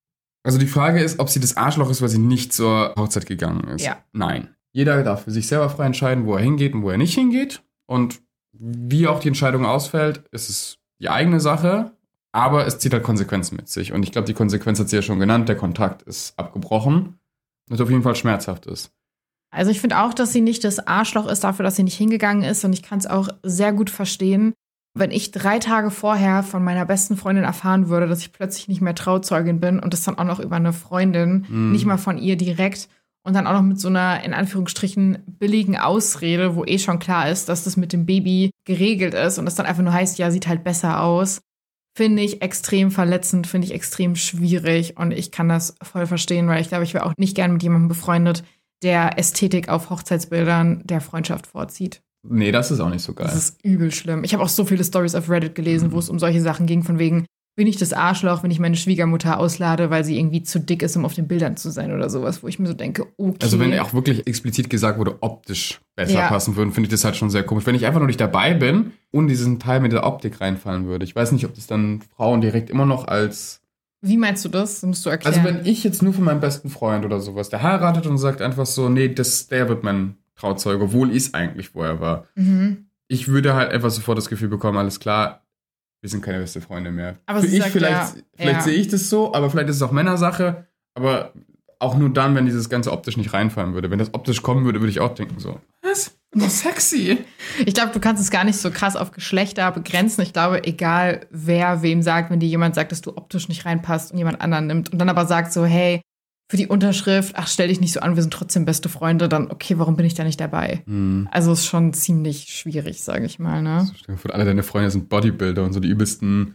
Also die Frage ist, ob sie das Arschloch ist, weil sie nicht zur Hochzeit gegangen ist. Ja. Nein. Jeder darf für sich selber frei entscheiden, wo er hingeht und wo er nicht hingeht. Und wie auch die Entscheidung ausfällt, ist es die eigene Sache. Aber es zieht halt Konsequenzen mit sich. Und ich glaube, die Konsequenz hat sie ja schon genannt. Der Kontakt ist abgebrochen. Was auf jeden Fall schmerzhaft ist. Also ich finde auch, dass sie nicht das Arschloch ist dafür, dass sie nicht hingegangen ist. Und ich kann es auch sehr gut verstehen, wenn ich drei Tage vorher von meiner besten Freundin erfahren würde, dass ich plötzlich nicht mehr Trauzeugin bin und das dann auch noch über eine Freundin, mhm. nicht mal von ihr direkt und dann auch noch mit so einer, in Anführungsstrichen, billigen Ausrede, wo eh schon klar ist, dass das mit dem Baby geregelt ist und das dann einfach nur heißt, ja, sieht halt besser aus, finde ich extrem verletzend, finde ich extrem schwierig und ich kann das voll verstehen, weil ich glaube, ich wäre auch nicht gern mit jemandem befreundet, der Ästhetik auf Hochzeitsbildern der Freundschaft vorzieht. Nee, das ist auch nicht so geil. Das ist übel schlimm. Ich habe auch so viele Stories auf Reddit gelesen, mhm. wo es um solche Sachen ging, von wegen, bin ich das Arschloch, wenn ich meine Schwiegermutter auslade, weil sie irgendwie zu dick ist, um auf den Bildern zu sein oder sowas, wo ich mir so denke, okay. Also wenn auch wirklich explizit gesagt wurde, optisch besser ja. passen würden, finde ich das halt schon sehr komisch. Wenn ich einfach nur nicht dabei bin und diesen Teil mit der Optik reinfallen würde. Ich weiß nicht, ob das dann Frauen direkt immer noch als... Wie meinst du das? Das musst du erklären. Also wenn ich jetzt nur von meinem besten Freund oder sowas, der heiratet und sagt einfach so, nee, das, der wird mein Trauzeuge, obwohl ich es eigentlich vorher war. Mhm. Ich würde halt einfach sofort das Gefühl bekommen, alles klar, wir sind keine beste Freunde mehr. Aber Für sie ich sagt, vielleicht, ja, vielleicht ja. sehe ich das so, aber vielleicht ist es auch Männersache. Aber auch nur dann, wenn dieses Ganze optisch nicht reinfallen würde. Wenn das optisch kommen würde, würde ich auch denken so, was? Das sexy. Ich glaube, du kannst es gar nicht so krass auf Geschlechter begrenzen. Ich glaube, egal wer wem sagt, wenn dir jemand sagt, dass du optisch nicht reinpasst und jemand anderen nimmt und dann aber sagt so, hey, für die Unterschrift, ach, stell dich nicht so an, wir sind trotzdem beste Freunde, dann, okay, warum bin ich da nicht dabei? Hm. Also ist schon ziemlich schwierig, sage ich mal, ne? Also, alle deine Freunde sind Bodybuilder und so die übelsten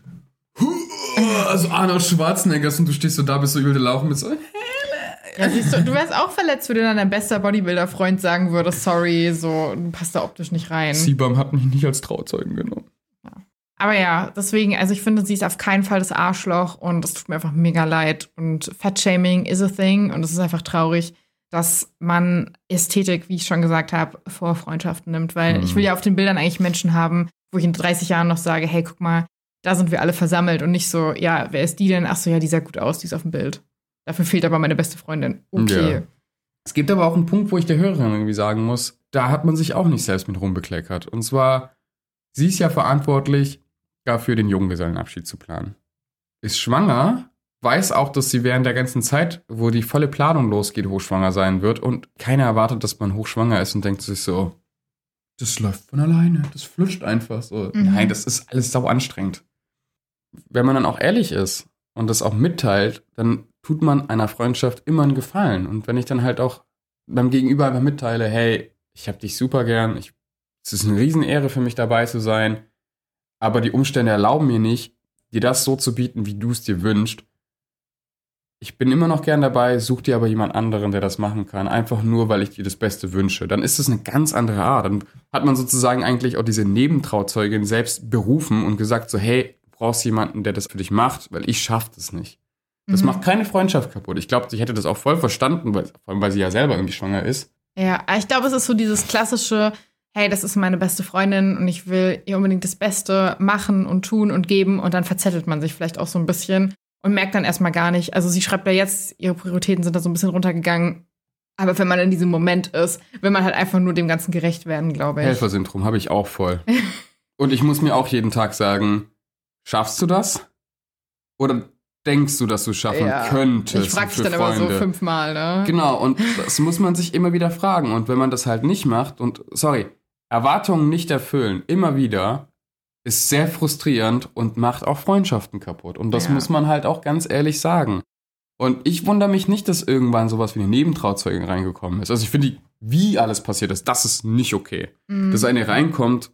also Arnold Schwarzeneggers und du stehst so da, bist so übel Lauchen mit so ja, siehst du, du wärst auch verletzt, wenn dir dann dein bester Bodybuilder-Freund sagen würde, sorry, so, du passt da optisch nicht rein. Sibam hat mich nicht als Trauzeugen genommen. Ja. Aber ja, deswegen, also ich finde, sie ist auf keinen Fall das Arschloch und es tut mir einfach mega leid. Und Fat-Shaming is a thing und es ist einfach traurig, dass man Ästhetik, wie ich schon gesagt habe, vor Freundschaften nimmt. Weil mhm. ich will ja auf den Bildern eigentlich Menschen haben, wo ich in dreißig Jahren noch sage, hey, guck mal, da sind wir alle versammelt und nicht so, ja, wer ist die denn? Ach so, ja, die sah gut aus, die ist auf dem Bild. Dafür fehlt aber meine beste Freundin. Okay. Ja. Es gibt aber auch einen Punkt, wo ich der Hörerin irgendwie sagen muss, da hat man sich auch nicht selbst mit rumbekleckert. Und zwar, sie ist ja verantwortlich, dafür den Junggesellenabschied zu planen. Ist schwanger, weiß auch, dass sie während der ganzen Zeit, wo die volle Planung losgeht, hochschwanger sein wird. Und keiner erwartet, dass man hochschwanger ist und denkt sich so, das läuft von alleine, das flutscht einfach so. Mhm. Nein, das ist alles sau anstrengend. Wenn man dann auch ehrlich ist und das auch mitteilt, dann tut man einer Freundschaft immer einen Gefallen. Und wenn ich dann halt auch beim Gegenüber einfach mitteile, hey, ich hab dich super gern, ich, es ist eine Riesenehre für mich dabei zu sein, aber die Umstände erlauben mir nicht, dir das so zu bieten, wie du es dir wünschst. Ich bin immer noch gern dabei, such dir aber jemand anderen, der das machen kann, einfach nur, weil ich dir das Beste wünsche. Dann ist es eine ganz andere Art. Dann hat man sozusagen eigentlich auch diese Nebentrauzeugin selbst berufen und gesagt so, hey, du brauchst jemanden, der das für dich macht, weil ich schaff das nicht. Das mhm. macht keine Freundschaft kaputt. Ich glaube, ich hätte das auch voll verstanden, weil, vor allem, weil sie ja selber irgendwie schwanger ist. Ja, ich glaube, es ist so dieses klassische, hey, das ist meine beste Freundin und ich will ihr unbedingt das Beste machen und tun und geben und dann verzettelt man sich vielleicht auch so ein bisschen und merkt dann erstmal gar nicht. Also sie schreibt ja jetzt, ihre Prioritäten sind da so ein bisschen runtergegangen. Aber wenn man in diesem Moment ist, will man halt einfach nur dem Ganzen gerecht werden, glaube ich. Helfersyndrom habe ich auch voll. Und ich muss mir auch jeden Tag sagen, schaffst du das? Oder denkst du, dass du schaffen ja. könntest? Ich frage dich dann Freunde. immer so fünfmal, ne? Genau, und das muss man sich immer wieder fragen. Und wenn man das halt nicht macht und, sorry, Erwartungen nicht erfüllen, immer wieder, ist sehr frustrierend und macht auch Freundschaften kaputt. Und das ja. muss man halt auch ganz ehrlich sagen. Und ich wundere mich nicht, dass irgendwann sowas wie eine Nebentrauzeugin reingekommen ist. Also ich finde, wie alles passiert ist, das ist nicht okay. Mhm. Dass eine reinkommt,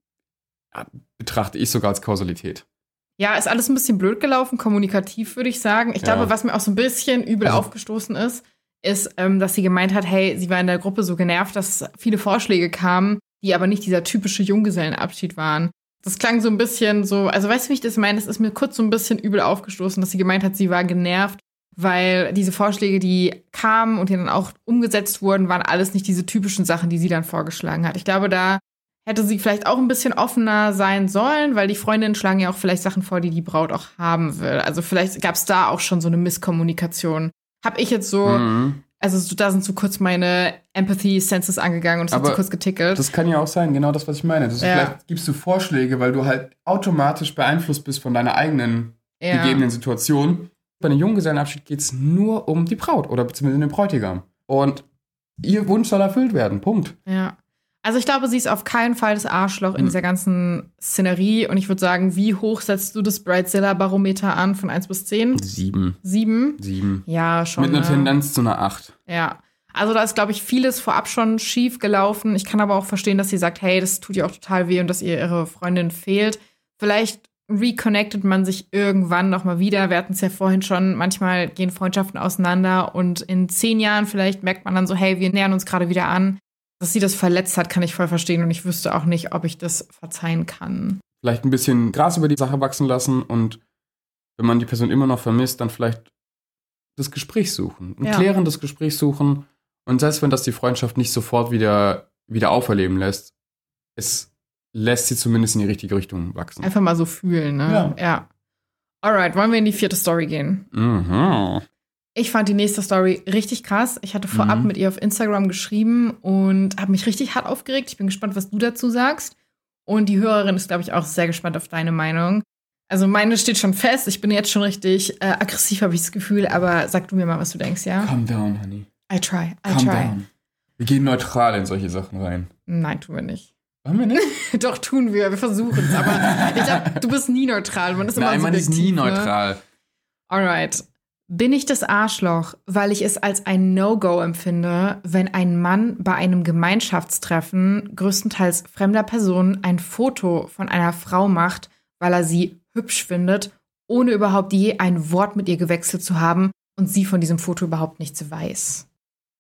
ja, betrachte ich sogar als Kausalität. Ja, ist alles ein bisschen blöd gelaufen, kommunikativ, würde ich sagen. Ich ja. glaube, was mir auch so ein bisschen übel also, aufgestoßen ist, ist, ähm, dass sie gemeint hat, hey, sie war in der Gruppe so genervt, dass viele Vorschläge kamen, die aber nicht dieser typische Junggesellenabschied waren. Das klang so ein bisschen so, also weißt du, wie ich das meine? Es ist mir kurz so ein bisschen übel aufgestoßen, dass sie gemeint hat, sie war genervt, weil diese Vorschläge, die kamen und die dann auch umgesetzt wurden, waren alles nicht diese typischen Sachen, die sie dann vorgeschlagen hat. Ich glaube, da hätte sie vielleicht auch ein bisschen offener sein sollen, weil die Freundinnen schlagen ja auch vielleicht Sachen vor, die die Braut auch haben will. Also vielleicht gab es da auch schon so eine Misskommunikation. Hab ich jetzt so, mhm. also da sind so kurz meine Empathy-Senses angegangen und es hat so kurz getickelt. Das kann ja auch sein, genau das, was ich meine. Das ja. Vielleicht gibst du Vorschläge, weil du halt automatisch beeinflusst bist von deiner eigenen ja. gegebenen Situation. Bei einem Junggesellenabschied geht es nur um die Braut oder beziehungsweise den Bräutigam. Und ihr Wunsch soll erfüllt werden, Punkt. Ja. Also ich glaube, sie ist auf keinen Fall das Arschloch in mhm. dieser ganzen Szenerie. Und ich würde sagen, wie hoch setzt du das Bridezilla-Barometer an von eins bis zehn? Sieben. Sieben? Sieben. Ja, schon. Mit einer ne? Tendenz zu einer acht. Ja. Also da ist, glaube ich, vieles vorab schon schief gelaufen. Ich kann aber auch verstehen, dass sie sagt, hey, das tut ihr auch total weh und dass ihr ihre Freundin fehlt. Vielleicht reconnectet man sich irgendwann noch mal wieder. Wir hatten es ja vorhin schon, manchmal gehen Freundschaften auseinander und in zehn Jahren vielleicht merkt man dann so, hey, wir nähern uns gerade wieder an. Dass sie das verletzt hat, kann ich voll verstehen und ich wüsste auch nicht, ob ich das verzeihen kann. Vielleicht ein bisschen Gras über die Sache wachsen lassen und wenn man die Person immer noch vermisst, dann vielleicht das Gespräch suchen. Ein ja. klärendes Gespräch suchen und selbst wenn das die Freundschaft nicht sofort wieder, wieder auferleben lässt, es lässt sie zumindest in die richtige Richtung wachsen. Einfach mal so fühlen, ne? Ja. ja. Alright, wollen wir in die vierte Story gehen? Mhm. Ich fand die nächste Story richtig krass. Ich hatte vorab mhm. mit ihr auf Instagram geschrieben und habe mich richtig hart aufgeregt. Ich bin gespannt, was du dazu sagst. Und die Hörerin ist, glaube ich, auch sehr gespannt auf deine Meinung. Also meine steht schon fest. Ich bin jetzt schon richtig äh, aggressiv, habe ich das Gefühl. Aber sag du mir mal, was du denkst, ja? Calm down, honey. I try, I Calm try. Down. Wir gehen neutral in solche Sachen rein. Nein, tun wir nicht. Wollen wir nicht? Doch, tun wir. Wir versuchen es. Aber ich glaube, du bist nie neutral. Man ist immer Nein, man ist nie ne? neutral. Alright. Bin ich das Arschloch, weil ich es als ein No-Go empfinde, wenn ein Mann bei einem Gemeinschaftstreffen größtenteils fremder Personen ein Foto von einer Frau macht, weil er sie hübsch findet, ohne überhaupt je ein Wort mit ihr gewechselt zu haben und sie von diesem Foto überhaupt nichts weiß?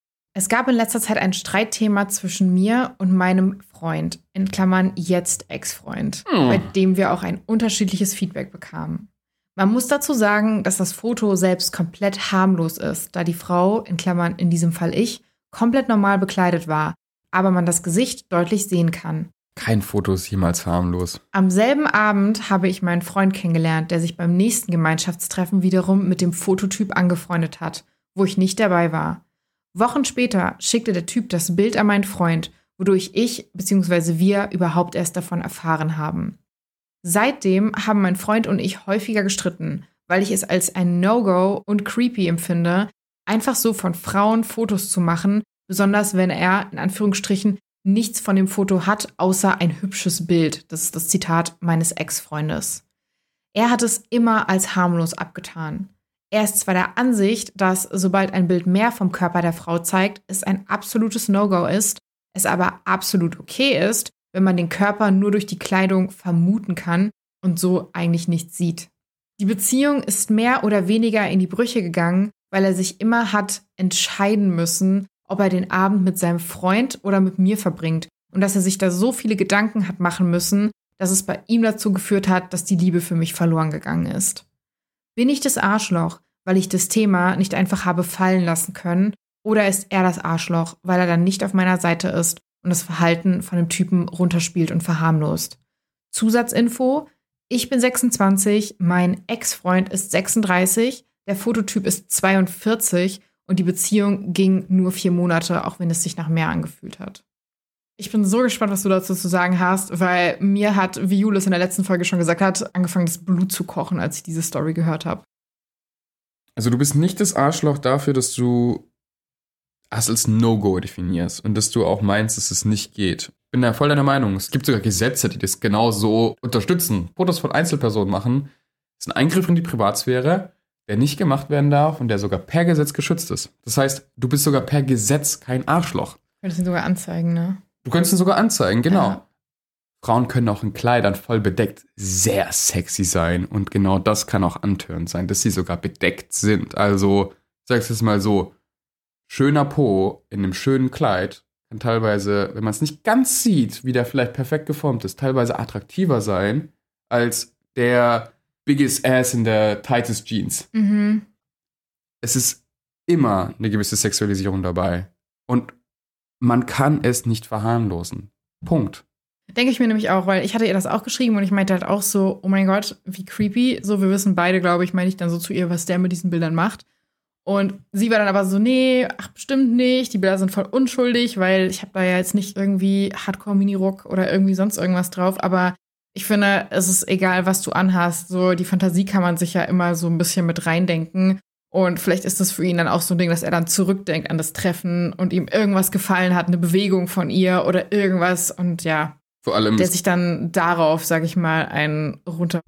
Es gab in letzter Zeit ein Streitthema zwischen mir und meinem Freund, in Klammern jetzt Ex-Freund, hm. bei dem wir auch ein unterschiedliches Feedback bekamen. Man muss dazu sagen, dass das Foto selbst komplett harmlos ist, da die Frau, in Klammern in diesem Fall ich, komplett normal bekleidet war, aber man das Gesicht deutlich sehen kann. Kein Foto ist jemals harmlos. Am selben Abend habe ich meinen Freund kennengelernt, der sich beim nächsten Gemeinschaftstreffen wiederum mit dem Fototyp angefreundet hat, wo ich nicht dabei war. Wochen später schickte der Typ das Bild an meinen Freund, wodurch ich bzw. wir überhaupt erst davon erfahren haben. Seitdem haben mein Freund und ich häufiger gestritten, weil ich es als ein No-Go und creepy empfinde, einfach so von Frauen Fotos zu machen, besonders wenn er, in Anführungsstrichen, nichts von dem Foto hat, außer ein hübsches Bild. Das ist das Zitat meines Ex-Freundes. Er hat es immer als harmlos abgetan. Er ist zwar der Ansicht, dass sobald ein Bild mehr vom Körper der Frau zeigt, es ein absolutes No-Go ist, es aber absolut okay ist, wenn man den Körper nur durch die Kleidung vermuten kann und so eigentlich nichts sieht. Die Beziehung ist mehr oder weniger in die Brüche gegangen, weil er sich immer hat entscheiden müssen, ob er den Abend mit seinem Freund oder mit mir verbringt und dass er sich da so viele Gedanken hat machen müssen, dass es bei ihm dazu geführt hat, dass die Liebe für mich verloren gegangen ist. Bin ich das Arschloch, weil ich das Thema nicht einfach habe fallen lassen können, oder ist er das Arschloch, weil er dann nicht auf meiner Seite ist und das Verhalten von dem Typen runterspielt und verharmlost? Zusatzinfo: Ich bin sechsundzwanzig, mein Ex-Freund ist sechsunddreißig, der Fototyp ist zweiundvierzig und die Beziehung ging nur vier Monate, auch wenn es sich nach mehr angefühlt hat. Ich bin so gespannt, was du dazu zu sagen hast, weil mir hat, wie Julius in der letzten Folge schon gesagt hat, angefangen, das Blut zu kochen, als ich diese Story gehört habe. Also du bist nicht das Arschloch dafür, dass du es als No-Go definierst und dass du auch meinst, dass es nicht geht. Ich bin da voll deiner Meinung. Es gibt sogar Gesetze, die das genau so unterstützen. Fotos von Einzelpersonen machen ist ein Eingriff in die Privatsphäre, der nicht gemacht werden darf und der sogar per Gesetz geschützt ist. Das heißt, du bist sogar per Gesetz kein Arschloch. Du könntest ihn sogar anzeigen, ne? Du könntest ihn sogar anzeigen, genau. Ja. Frauen können auch in Kleidern voll bedeckt sehr sexy sein und genau das kann auch antörend sein, dass sie sogar bedeckt sind. Also, ich sag's jetzt mal so, schöner Po in einem schönen Kleid kann teilweise, wenn man es nicht ganz sieht, wie der vielleicht perfekt geformt ist, teilweise attraktiver sein als der biggest ass in der tightest Jeans. Mhm. Es ist immer eine gewisse Sexualisierung dabei und man kann es nicht verharmlosen. Punkt. Denke ich mir nämlich auch, weil ich hatte ihr das auch geschrieben und ich meinte halt auch so, oh mein Gott, wie creepy. So, wir wissen beide, glaube ich, meine ich dann so zu ihr, was der mit diesen Bildern macht. Und sie war dann aber so, nee, ach, bestimmt nicht. Die Bilder sind voll unschuldig, weil ich habe da ja jetzt nicht irgendwie Hardcore-Mini-Rock oder irgendwie sonst irgendwas drauf. Aber ich finde, es ist egal, was du anhast. So, die Fantasie kann man sich ja immer so ein bisschen mit reindenken. Und vielleicht ist das für ihn dann auch so ein Ding, dass er dann zurückdenkt an das Treffen und ihm irgendwas gefallen hat, eine Bewegung von ihr oder irgendwas. Und ja, Vor allem der sich dann darauf, sag ich mal, einen runter...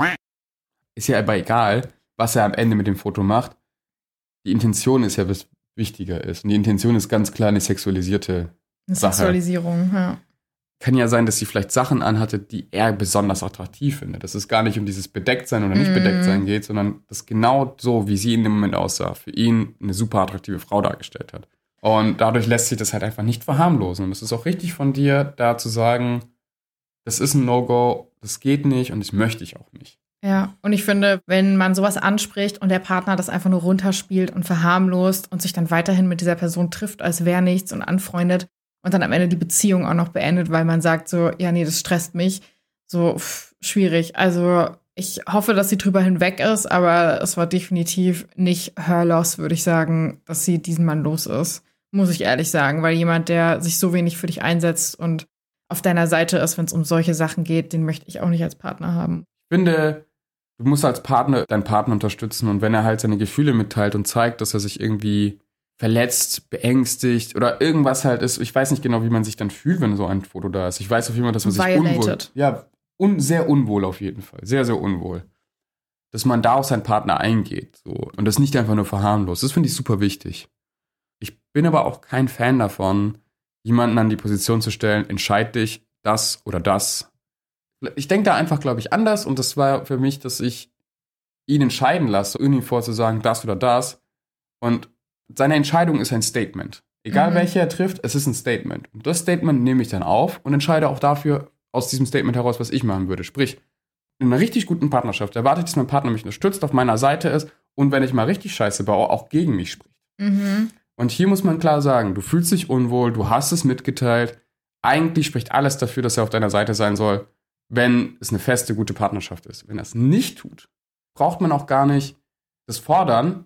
ist ja aber egal, was er am Ende mit dem Foto macht. Die Intention ist ja, was wichtiger ist. Und die Intention ist ganz klar eine sexualisierte Eine Sache. Sexualisierung, ja. Kann ja sein, dass sie vielleicht Sachen anhatte, die er besonders attraktiv findet. Dass es gar nicht um dieses Bedecktsein oder nicht Mhm. Bedecktsein geht, sondern dass genau so, wie sie in dem Moment aussah, für ihn eine super attraktive Frau dargestellt hat. Und dadurch lässt sich das halt einfach nicht verharmlosen. Und es ist auch richtig von dir, da zu sagen, das ist ein No-Go, das geht nicht und das möchte ich auch nicht. Ja, und ich finde, wenn man sowas anspricht und der Partner das einfach nur runterspielt und verharmlost und sich dann weiterhin mit dieser Person trifft, als wäre nichts und anfreundet und dann am Ende die Beziehung auch noch beendet, weil man sagt so, ja, nee, das stresst mich, so pff, schwierig. Also ich hoffe, dass sie drüber hinweg ist, aber es war definitiv nicht her loss, würde ich sagen, dass sie diesen Mann los ist, muss ich ehrlich sagen, weil jemand, der sich so wenig für dich einsetzt und auf deiner Seite ist, wenn es um solche Sachen geht, den möchte ich auch nicht als Partner haben. Ich finde, du musst als Partner deinen Partner unterstützen und wenn er halt seine Gefühle mitteilt und zeigt, dass er sich irgendwie verletzt, beängstigt oder irgendwas halt ist, ich weiß nicht genau, wie man sich dann fühlt, wenn so ein Foto da ist. Ich weiß auf jeden Fall, dass man sich unwohl... Violated. Ja, un, sehr unwohl auf jeden Fall. Sehr, sehr unwohl. Dass man da auf seinen Partner eingeht so, und das nicht einfach nur verharmlost. Das finde ich super wichtig. Ich bin aber auch kein Fan davon, jemanden an die Position zu stellen, entscheid dich, das oder das. Ich denke da einfach, glaube ich, anders und das war für mich, dass ich ihn entscheiden lasse, irgendwie vorzusagen, das oder das. Und seine Entscheidung ist ein Statement. Egal Mhm. welche er trifft, es ist ein Statement. Und das Statement nehme ich dann auf und entscheide auch dafür aus diesem Statement heraus, was ich machen würde. Sprich, in einer richtig guten Partnerschaft erwarte ich, dass mein Partner mich unterstützt, auf meiner Seite ist und wenn ich mal richtig Scheiße baue, auch gegen mich spricht. Mhm. Und hier muss man klar sagen, du fühlst dich unwohl, du hast es mitgeteilt. Eigentlich spricht alles dafür, dass er auf deiner Seite sein soll, wenn es eine feste, gute Partnerschaft ist. Wenn er es nicht tut, braucht man auch gar nicht das fordern,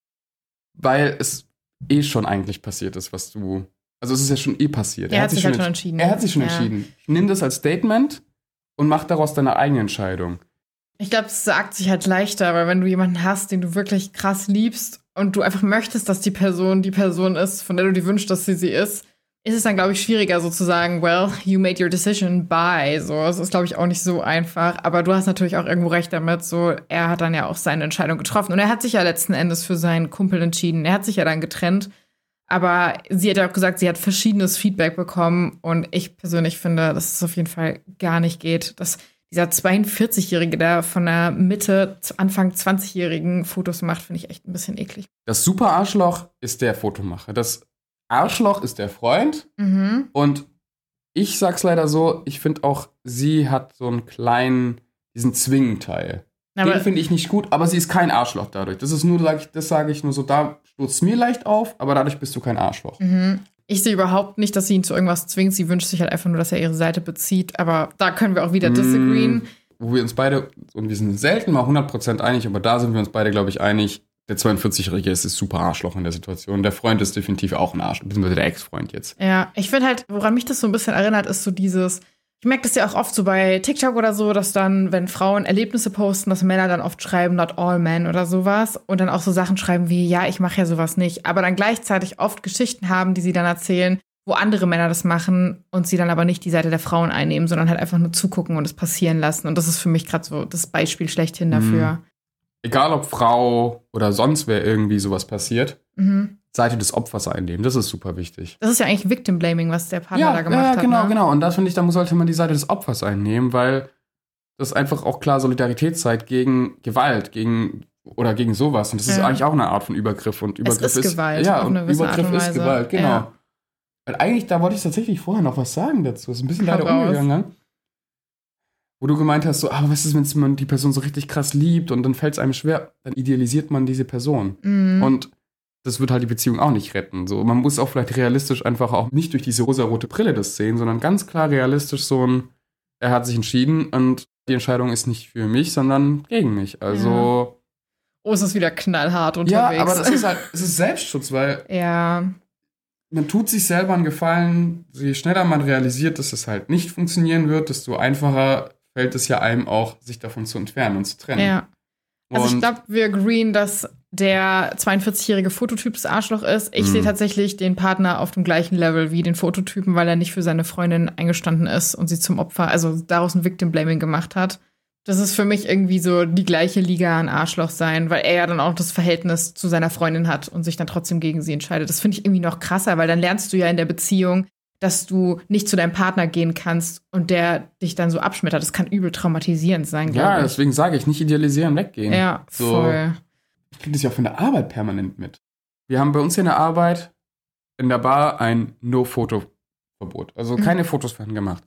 weil es eh schon eigentlich passiert ist, was du... Also es ist ja schon eh passiert. Er hat sich halt schon entsch- entschieden. Er hat sich schon Ja. entschieden. Nimm das als Statement und mach daraus deine eigene Entscheidung. Ich glaube, es sagt sich halt leichter, weil wenn du jemanden hast, den du wirklich krass liebst und du einfach möchtest, dass die Person die Person ist, von der du dir wünschst, dass sie sie ist, ist es dann, glaube ich, schwieriger so zu sagen, well, you made your decision, bye. So, es ist, glaube ich, auch nicht so einfach. Aber du hast natürlich auch irgendwo recht damit. So, er hat dann ja auch seine Entscheidung getroffen. Und er hat sich ja letzten Endes für seinen Kumpel entschieden. Er hat sich ja dann getrennt. Aber sie hat ja auch gesagt, sie hat verschiedenes Feedback bekommen. Und ich persönlich finde, dass es auf jeden Fall gar nicht geht, dass dieser zweiundvierzig-Jährige, der von der Mitte zu Anfang zwanzig-Jährigen Fotos macht, finde ich echt ein bisschen eklig. Das super Arschloch ist der Fotomacher. Das Arschloch ist der Freund. Mhm. Und ich sag's leider so, ich finde auch, sie hat so einen kleinen, diesen Zwingenteil. Aber Den finde ich nicht gut, aber sie ist kein Arschloch dadurch. Das ist nur, sag ich, das sage ich nur so, da stutzt mir leicht auf, aber dadurch bist du kein Arschloch. mhm. Ich sehe überhaupt nicht, dass sie ihn zu irgendwas zwingt. Sie wünscht sich halt einfach nur, dass er ihre Seite bezieht. Aber da können wir auch wieder disagreeen. Mm, wo wir uns beide, und wir sind selten mal hundert Prozent einig, aber da sind wir uns beide, glaube ich, einig, der zweiundvierzig-Jährige ist das super Arschloch in der Situation. Der Freund ist definitiv auch ein Arschloch, beziehungsweise der Ex-Freund jetzt. Ja, ich finde halt, woran mich das so ein bisschen erinnert, ist so dieses, ich merke das ja auch oft so bei TikTok oder so, dass dann, wenn Frauen Erlebnisse posten, dass Männer dann oft schreiben, not all men oder sowas. Und dann auch so Sachen schreiben wie, ja, ich mache ja sowas nicht. Aber dann gleichzeitig oft Geschichten haben, die sie dann erzählen, wo andere Männer das machen und sie dann aber nicht die Seite der Frauen einnehmen, sondern halt einfach nur zugucken und es passieren lassen. Und das ist für mich gerade so das Beispiel schlechthin dafür. Egal ob Frau oder sonst wer irgendwie sowas passiert, Mhm. Seite des Opfers einnehmen. Das ist super wichtig. Das ist ja eigentlich Victim Blaming, was der Partner da gemacht ja, hat. genau, ne? genau. Und das finde ich, da sollte man die Seite des Opfers einnehmen, weil das einfach auch klar Solidarität zeigt gegen Gewalt, gegen oder gegen sowas. Und das ist Ja. eigentlich auch eine Art von Übergriff. Und Übergriff ist Gewalt, ja, auf und eine gewisse Übergriff Art und ist Weise. Gewalt, genau. Ja. Weil eigentlich, da wollte ich tatsächlich vorher noch was sagen dazu. Ist ein bisschen Hau leider raus. umgegangen. Wo du gemeint hast, so, aber was ist, wenn man die Person so richtig krass liebt und dann fällt es einem schwer, dann idealisiert man diese Person. Mhm. Und das wird halt die Beziehung auch nicht retten. So, man muss auch vielleicht realistisch einfach auch nicht durch diese rosarote Brille das sehen, sondern ganz klar realistisch so ein, er hat sich entschieden und die Entscheidung ist nicht für mich, sondern gegen mich. Also. Ja. Oh, es ist wieder knallhart unterwegs. Ja, aber das ist halt, es ist Selbstschutz, weil. Ja. Man tut sich selber einen Gefallen, je schneller man realisiert, dass es halt nicht funktionieren wird, desto einfacher fällt es ja einem auch, sich davon zu entfernen und zu trennen. Ja. Also und ich glaube, wir agreeen, dass der zweiundvierzig-jährige Fototyp das Arschloch ist. Ich mm. sehe tatsächlich den Partner auf dem gleichen Level wie den Fototypen, weil er nicht für seine Freundin eingestanden ist und sie zum Opfer, also daraus ein Victim-Blaming gemacht hat. Das ist für mich irgendwie so die gleiche Liga an Arschloch sein, weil er ja dann auch das Verhältnis zu seiner Freundin hat und sich dann trotzdem gegen sie entscheidet. Das finde ich irgendwie noch krasser, weil dann lernst du ja in der Beziehung, dass du nicht zu deinem Partner gehen kannst und der dich dann so abschmettert. Das kann übel traumatisierend sein, glaube ich. Ja, deswegen sage ich, nicht idealisieren, weggehen. Ja, so, voll. Ich kriege das ja auch von der Arbeit permanent mit. Wir haben bei uns hier in der Arbeit in der Bar ein No-Foto-Verbot. Also keine mhm. Fotos werden gemacht.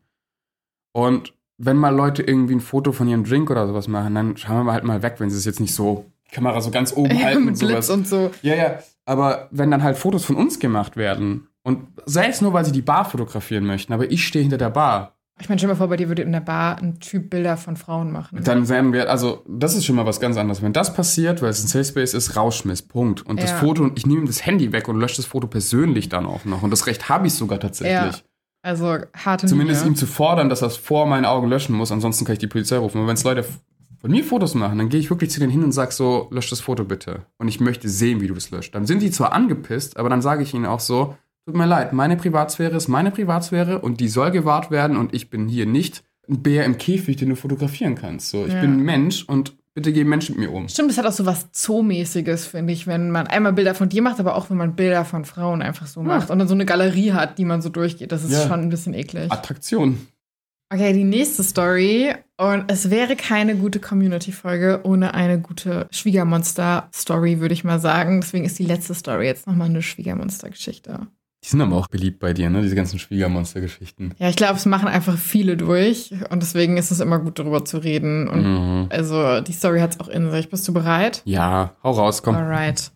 Und wenn mal Leute irgendwie ein Foto von ihrem Drink oder sowas machen, dann schauen wir halt mal weg, wenn sie es jetzt nicht so, die Kamera so ganz oben ja, halten mit und sowas. Blitz und so. Ja, ja, aber wenn dann halt Fotos von uns gemacht werden und selbst nur, weil sie die Bar fotografieren möchten, aber ich stehe hinter der Bar. Ich meine, stell dir mal vor, bei dir würde in der Bar ein Typ Bilder von Frauen machen. Dann werden wir, also das ist schon mal was ganz anderes. Wenn das passiert, weil es ein Safe Space ist, Rauschmiss, Punkt. Und ja. das Foto, ich nehme das Handy weg und lösche das Foto persönlich dann auch noch. Und das Recht habe ich sogar tatsächlich. Ja. Also harte Zumindest Linie. ihm zu fordern, dass er es vor meinen Augen löschen muss, ansonsten kann ich die Polizei rufen. Und wenn es Leute von mir Fotos machen, dann gehe ich wirklich zu denen hin und sage so, lösch das Foto bitte. Und ich möchte sehen, wie du das löscht. Dann sind die zwar angepisst, aber dann sage ich ihnen auch so, tut mir leid, meine Privatsphäre ist meine Privatsphäre und die soll gewahrt werden und ich bin hier nicht ein Bär im Käfig, den du fotografieren kannst. So, ich ja. bin ein Mensch und bitte geh Mensch mit mir um. Stimmt, das hat auch so was Zoomäßiges, finde ich, wenn man einmal Bilder von dir macht, aber auch wenn man Bilder von Frauen einfach so macht ja. und dann so eine Galerie hat, die man so durchgeht. Das ist ja. schon ein bisschen eklig. Attraktion. Okay, die nächste Story. Und es wäre keine gute Community-Folge ohne eine gute Schwiegermonster-Story, würde ich mal sagen. Deswegen ist die letzte Story jetzt nochmal eine Schwiegermonster-Geschichte. Die sind aber auch beliebt bei dir, ne? Diese ganzen Schwiegermonster-Geschichten. Ja, ich glaube, es machen einfach viele durch. Und deswegen ist es immer gut, darüber zu reden. Und mhm. also, die Story hat es auch in sich. Bist du bereit? Ja, hau raus, komm. Alright.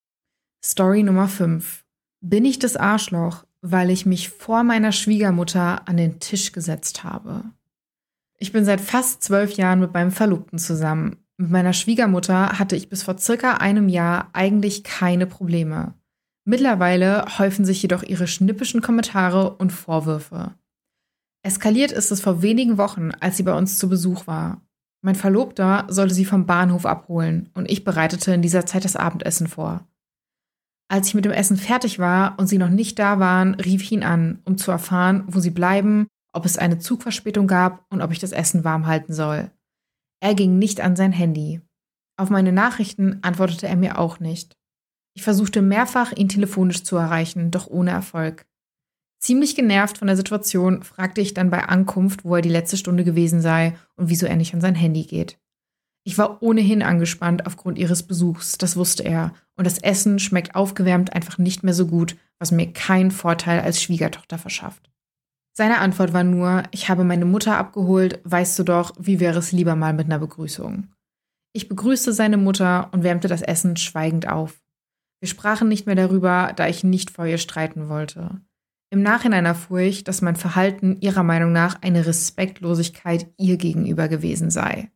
Story Nummer fünf. Bin ich das Arschloch, weil ich mich vor meiner Schwiegermutter an den Tisch gesetzt habe? Ich bin seit fast zwölf Jahren mit meinem Verlobten zusammen. Mit meiner Schwiegermutter hatte ich bis vor circa einem Jahr eigentlich keine Probleme. Mittlerweile häufen sich jedoch ihre schnippischen Kommentare und Vorwürfe. Eskaliert ist es vor wenigen Wochen, als sie bei uns zu Besuch war. Mein Verlobter sollte sie vom Bahnhof abholen und ich bereitete in dieser Zeit das Abendessen vor. Als ich mit dem Essen fertig war und sie noch nicht da waren, rief ich ihn an, um zu erfahren, wo sie bleiben, ob es eine Zugverspätung gab und ob ich das Essen warm halten soll. Er ging nicht an sein Handy. Auf meine Nachrichten antwortete er mir auch nicht. Ich versuchte mehrfach, ihn telefonisch zu erreichen, doch ohne Erfolg. Ziemlich genervt von der Situation fragte ich dann bei Ankunft, wo er die letzte Stunde gewesen sei und wieso er nicht an sein Handy geht. Ich war ohnehin angespannt aufgrund ihres Besuchs, das wusste er, und das Essen schmeckt aufgewärmt einfach nicht mehr so gut, was mir keinen Vorteil als Schwiegertochter verschafft. Seine Antwort war nur, ich habe meine Mutter abgeholt, weißt du doch, wie wäre es lieber mal mit einer Begrüßung. Ich begrüßte seine Mutter und wärmte das Essen schweigend auf. Wir sprachen nicht mehr darüber, da ich nicht vor ihr streiten wollte. Im Nachhinein erfuhr ich, dass mein Verhalten ihrer Meinung nach eine Respektlosigkeit ihr gegenüber gewesen sei.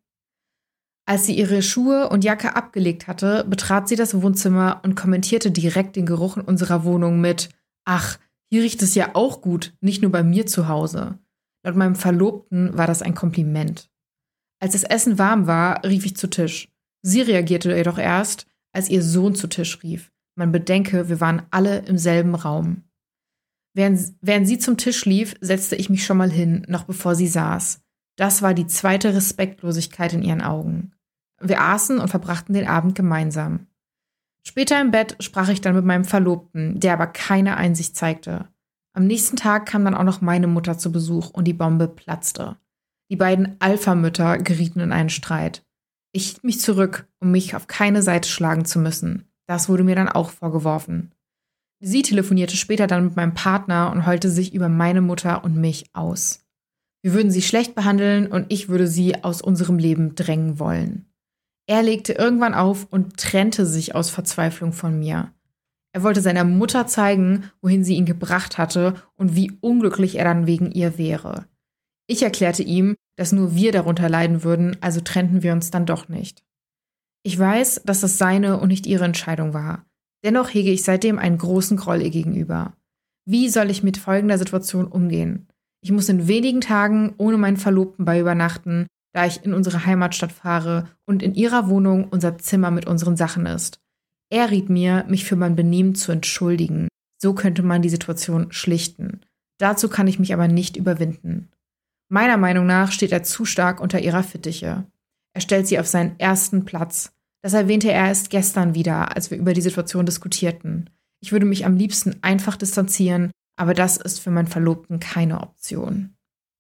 Als sie ihre Schuhe und Jacke abgelegt hatte, betrat sie das Wohnzimmer und kommentierte direkt den Geruch in unserer Wohnung mit: Ach, hier riecht es ja auch gut, nicht nur bei mir zu Hause. Laut meinem Verlobten war das ein Kompliment. Als das Essen warm war, rief ich zu Tisch. Sie reagierte jedoch erst, als ihr Sohn zu Tisch rief. Man bedenke, wir waren alle im selben Raum. Während, während sie zum Tisch lief, setzte ich mich schon mal hin, noch bevor sie saß. Das war die zweite Respektlosigkeit in ihren Augen. Wir aßen und verbrachten den Abend gemeinsam. Später im Bett sprach ich dann mit meinem Verlobten, der aber keine Einsicht zeigte. Am nächsten Tag kam dann auch noch meine Mutter zu Besuch und die Bombe platzte. Die beiden Alpha-Mütter gerieten in einen Streit. Ich hielt mich zurück, um mich auf keine Seite schlagen zu müssen. Das wurde mir dann auch vorgeworfen. Sie telefonierte später dann mit meinem Partner und heulte sich über meine Mutter und mich aus. Wir würden sie schlecht behandeln und ich würde sie aus unserem Leben drängen wollen. Er legte irgendwann auf und trennte sich aus Verzweiflung von mir. Er wollte seiner Mutter zeigen, wohin sie ihn gebracht hatte und wie unglücklich er dann wegen ihr wäre. Ich erklärte ihm, dass nur wir darunter leiden würden, also trennten wir uns dann doch nicht. Ich weiß, dass das seine und nicht ihre Entscheidung war. Dennoch hege ich seitdem einen großen Groll ihr gegenüber. Wie soll ich mit folgender Situation umgehen? Ich muss in wenigen Tagen ohne meinen Verlobten bei übernachten, da ich in unsere Heimatstadt fahre und in ihrer Wohnung unser Zimmer mit unseren Sachen ist. Er riet mir, mich für mein Benehmen zu entschuldigen. So könnte man die Situation schlichten. Dazu kann ich mich aber nicht überwinden. Meiner Meinung nach steht er zu stark unter ihrer Fittiche. Er stellt sie auf seinen ersten Platz. Das erwähnte er erst gestern wieder, als wir über die Situation diskutierten. Ich würde mich am liebsten einfach distanzieren, aber das ist für meinen Verlobten keine Option.